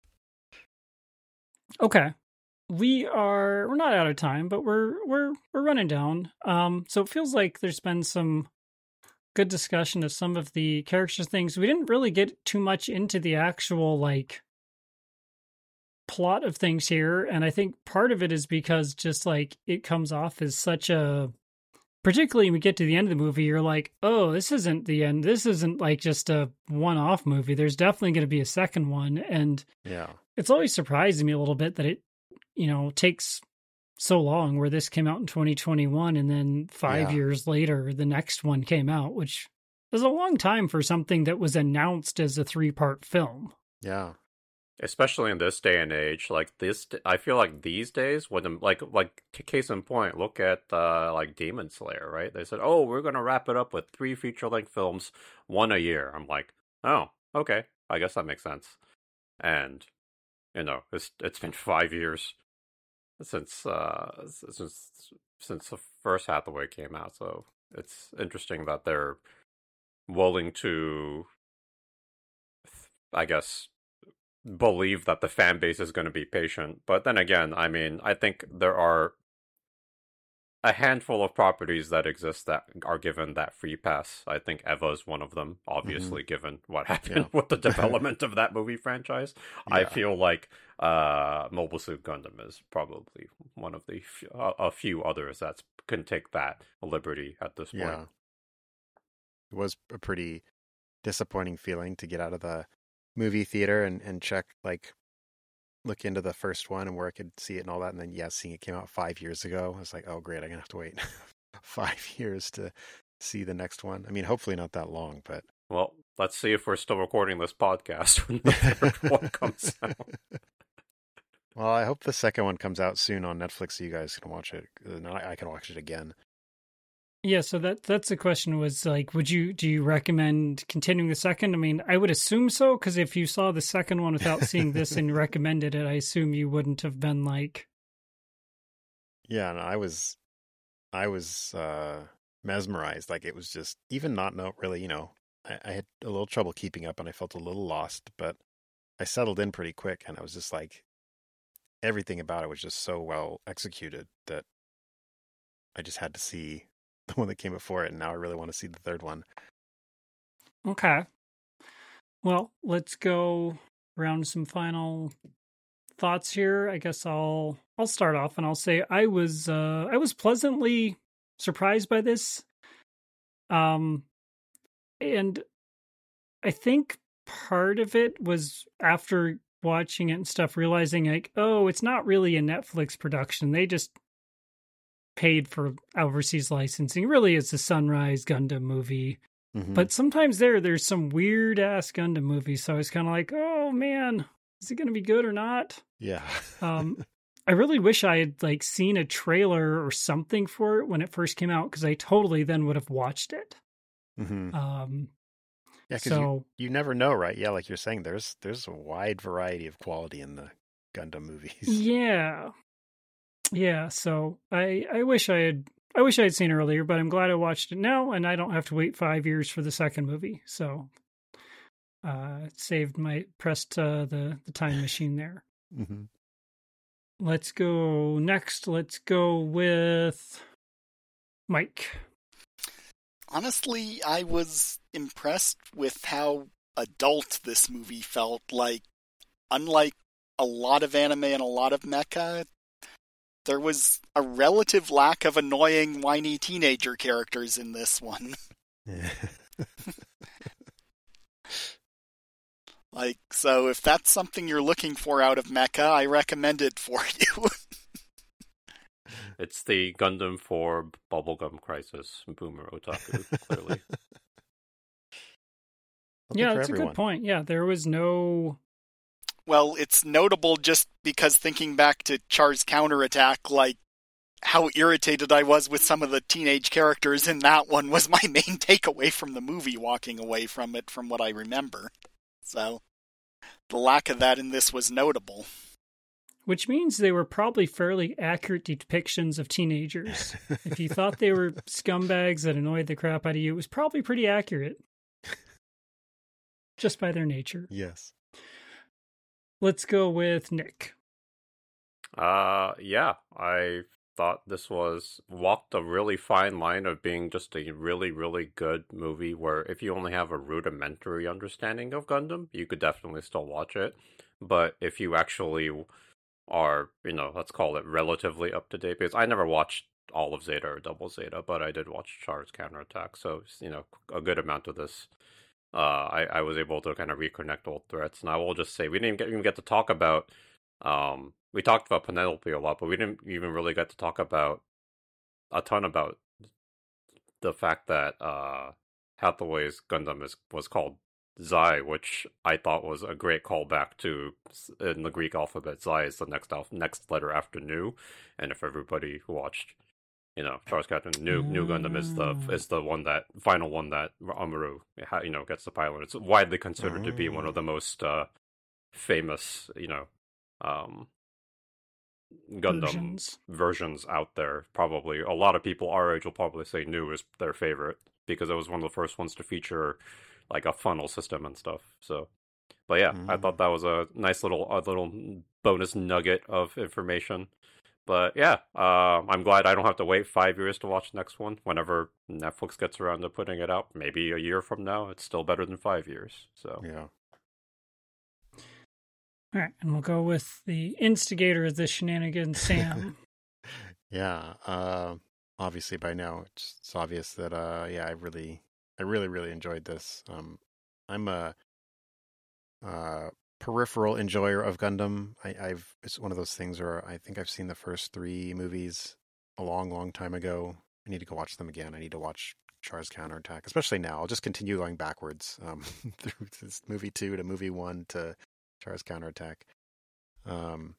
Okay. We are we're not out of time, but we're we're we're running down. Um so it feels like there's been some good discussion of some of the character things. We didn't really get too much into the actual like plot of things here, and I think part of it is because just like it comes off as such a, particularly when we get to the end of the movie, you're like, oh, this isn't the end. This isn't like just a one-off movie. There's definitely going to be a second one, and Yeah. it's always surprising me a little bit that it, you know, takes so long, where this came out in twenty twenty-one and then five Yeah. years later the next one came out, which is a long time for something that was announced as a three-part film. Yeah. especially in this day and age, like this, I feel like these days, when like like case in point, look at uh, like Demon Slayer, right? They said, "Oh, we're gonna wrap it up with three feature length films, one a year." I'm like, "Oh, okay, I guess that makes sense." And you know, it's it's been five years since uh since since the first Hathaway came out, so it's interesting that they're willing to, I guess, believe that the fan base is going to be patient. But then again, I mean, I think there are a handful of properties that exist that are given that free pass. I think Eva is one of them, obviously, given what happened Yeah. with the development of that movie franchise. I Yeah. feel like uh, Mobile Suit Gundam is probably one of the f- a, a few others that can take that liberty at this point. Yeah. It was a pretty disappointing feeling to get out of the movie theater and, and check, like, look into the first one and where I could see it and all that. And then, yeah, seeing it came out five years ago, I was like, oh, great, I'm going to have to wait five years to see the next one. I mean, hopefully not that long, but. Well, let's see if we're still recording this podcast when the third one comes out. Well, I hope the second one comes out soon on Netflix so you guys can watch it. And I I can watch it again. Yeah, so that that's the question, was like, would you do you recommend continuing the second? I mean, I would assume so, because if you saw the second one without seeing this and recommended it, I assume you wouldn't have been like, Yeah, and I was, I was uh, mesmerized. Like it was just even not know really, you know, I, I had a little trouble keeping up, and I felt a little lost, but I settled in pretty quick, and I was just like everything about it was just so well executed that I just had to see the one that came before it, and now I really want to see the third one. Okay. Well, let's go around some final thoughts here. I guess I'll I'll start off and I'll say I was uh I was pleasantly surprised by this. Um and I think part of it was after watching it and stuff realizing like, oh, it's not really a Netflix production. They just paid for overseas licensing. Really, it's a Sunrise Gundam movie. Mm-hmm. But sometimes there, there's some weird ass Gundam movies. So I was kind of like, oh man, is it going to be good or not? Yeah. um, I really wish I had like seen a trailer or something for it when it first came out, because I totally then would have watched it. Mm-hmm. Um, yeah, because so, you, you never know, right? Yeah, like you're saying, there's there's a wide variety of quality in the Gundam movies. Yeah, yeah. So I I wish I had I wish I had seen it earlier, but I'm glad I watched it now, and I don't have to wait five years for the second movie. So, uh, it saved my pressed uh, the the time machine there. Mm-hmm. Let's go next. Let's go with Mike. Honestly, I was impressed with how adult this movie felt. Like, unlike a lot of anime and a lot of mecha, there was a relative lack of annoying, whiny teenager characters in this one. Yeah. Like, so if that's something you're looking for out of mecha, I recommend it for you. It's the Gundam for Bubblegum Crisis, Boomer Otaku, clearly. Yeah, that's a good point. Yeah, there was no... Well, it's notable just because thinking back to Char's counterattack, like, how irritated I was with some of the teenage characters in that one was my main takeaway from the movie, walking away from it, from what I remember. So, the lack of that in this was notable. Which means they were probably fairly accurate depictions of teenagers. If you thought they were scumbags that annoyed the crap out of you, it was probably pretty accurate. Just by their nature. Yes. Let's go with Nick. Uh, yeah, I thought this was walked a really fine line of being just a really, really good movie where if you only have a rudimentary understanding of Gundam, you could definitely still watch it. But if you actually are, you know, let's call it relatively up to date, because I never watched all of Zeta or Double Zeta, but I did watch Char's Counterattack, so, you know, a good amount of this. Uh, I, I was able to kind of reconnect old threads, and I will just say we didn't get, even get to talk about. Um, we talked about Penelope a lot, but we didn't even really get to talk about a ton about the fact that uh, Hathaway's Gundam is was called Zai, which I thought was a great callback to, in the Greek alphabet, Zai is the next alph- next letter after Nu, and if everybody who watched, you know, Char's Captain, New New Gundam is the is the one that final one that Amuro, you know, gets the pilot. It's widely considered oh. to be one of the most uh, famous, you know, um, Gundam versions. versions out there. Probably a lot of people our age will probably say New is their favorite because it was one of the first ones to feature like a funnel system and stuff. So, but yeah, mm. I thought that was a nice little a little bonus nugget of information. But yeah, uh, I'm glad I don't have to wait five years to watch the next one. Whenever Netflix gets around to putting it out, maybe a year from now, it's still better than five years. So yeah. All right, and we'll go with the instigator of the shenanigans, Sam. yeah, uh, obviously by now it's, it's obvious that uh, yeah, I really, I really, really enjoyed this. Um, I'm a. Uh, peripheral enjoyer of Gundam. I, I've it's one of those things where I think I've seen the first three movies a long, long time ago. I need to go watch them again. I need to watch Char's Counterattack, especially now. I'll just continue going backwards um, through this movie two to movie one to Char's Counterattack. Um,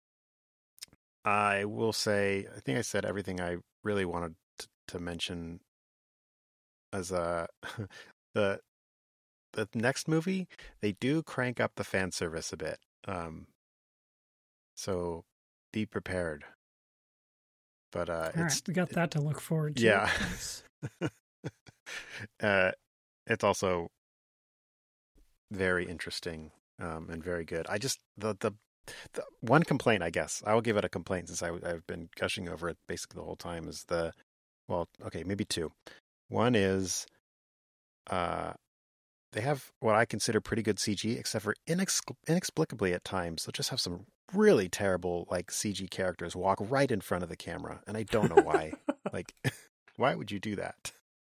I will say, I think I said everything I really wanted to, to mention as a the. The next movie, they do crank up the fan service a bit. Um, so be prepared. But uh, All it's right, we got that to look forward to. yeah. Nice. uh, it's also very interesting um, and very good. I just the, the the one complaint, I guess I will give it a complaint since I, I've been gushing over it basically the whole time is the well, okay, maybe two. One is uh, they have what I consider pretty good C G, except for inex- inexplicably at times they'll just have some really terrible like C G characters walk right in front of the camera, and I don't know why. Like, why would you do that?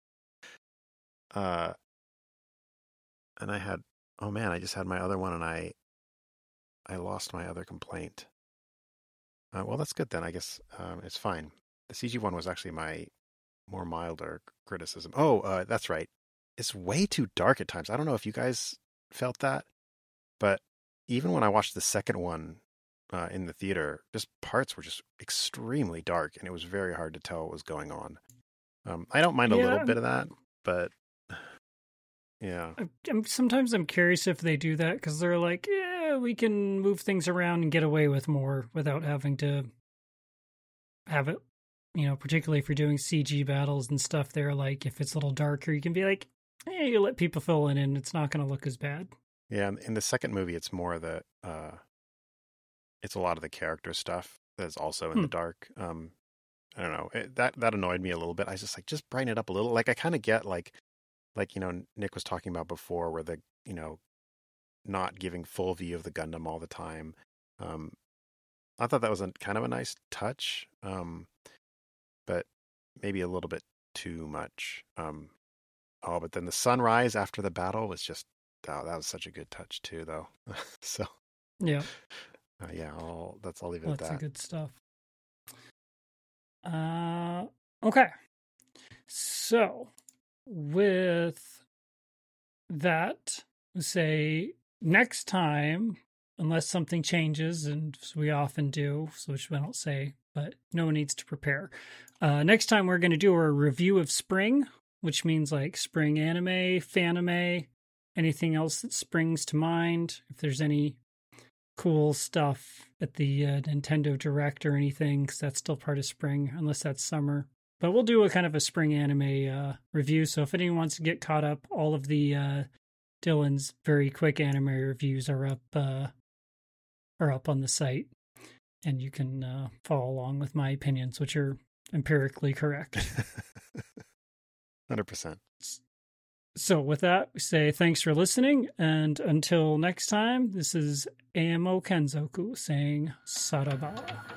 Uh, and I had oh man, I just had my other one, and I I lost my other complaint. Uh, well, that's good then. I guess um, it's fine. The C G one was actually my more milder criticism. Oh, uh, that's right. It's way too dark at times. I don't know if you guys felt that, but even when I watched the second one uh, in the theater, just parts were just extremely dark, and it was very hard to tell what was going on. Um, I don't mind a Yeah. little bit of that, but yeah. I'm, sometimes I'm curious if they do that because they're like, yeah, we can move things around and get away with more without having to have it, you know, particularly if you're doing C G battles and stuff. They're like, if it's a little darker, you can be like, hey, you let people fill in and it's not going to look as bad. Yeah, in the second movie, it's more the, uh, it's a lot of the character stuff that's also in Hmm. the dark. Um, I don't know. It, that that annoyed me a little bit. I was just like, just brighten it up a little. Like, I kind of get like, like, you know, Nick was talking about before where the, you know, not giving full view of the Gundam all the time. Um, I thought that was a, kind of a nice touch, um, but maybe a little bit too much. Um, oh, but then the sunrise after the battle was just, oh, that was such a good touch too, though. so, Yeah, uh, yeah, I'll, that's, I'll leave it lots at of that. good stuff. Uh, okay. So, with that, say next time, unless something changes, and we often do, so which I don't say, but no one needs to prepare. Uh, next time we're going to do a review of spring, which means like spring anime, fanime, anything else that springs to mind. If there's any cool stuff at the uh, Nintendo Direct or anything, because that's still part of spring, unless that's summer. But we'll do a kind of a spring anime uh, review. So if anyone wants to get caught up, all of the uh, Dylan's very quick anime reviews are up uh, are up on the site, and you can uh, follow along with my opinions, which are empirically correct. one hundred percent. So with that, we say thanks for listening, and until next time, this is A M O Kenzoku saying Saraba.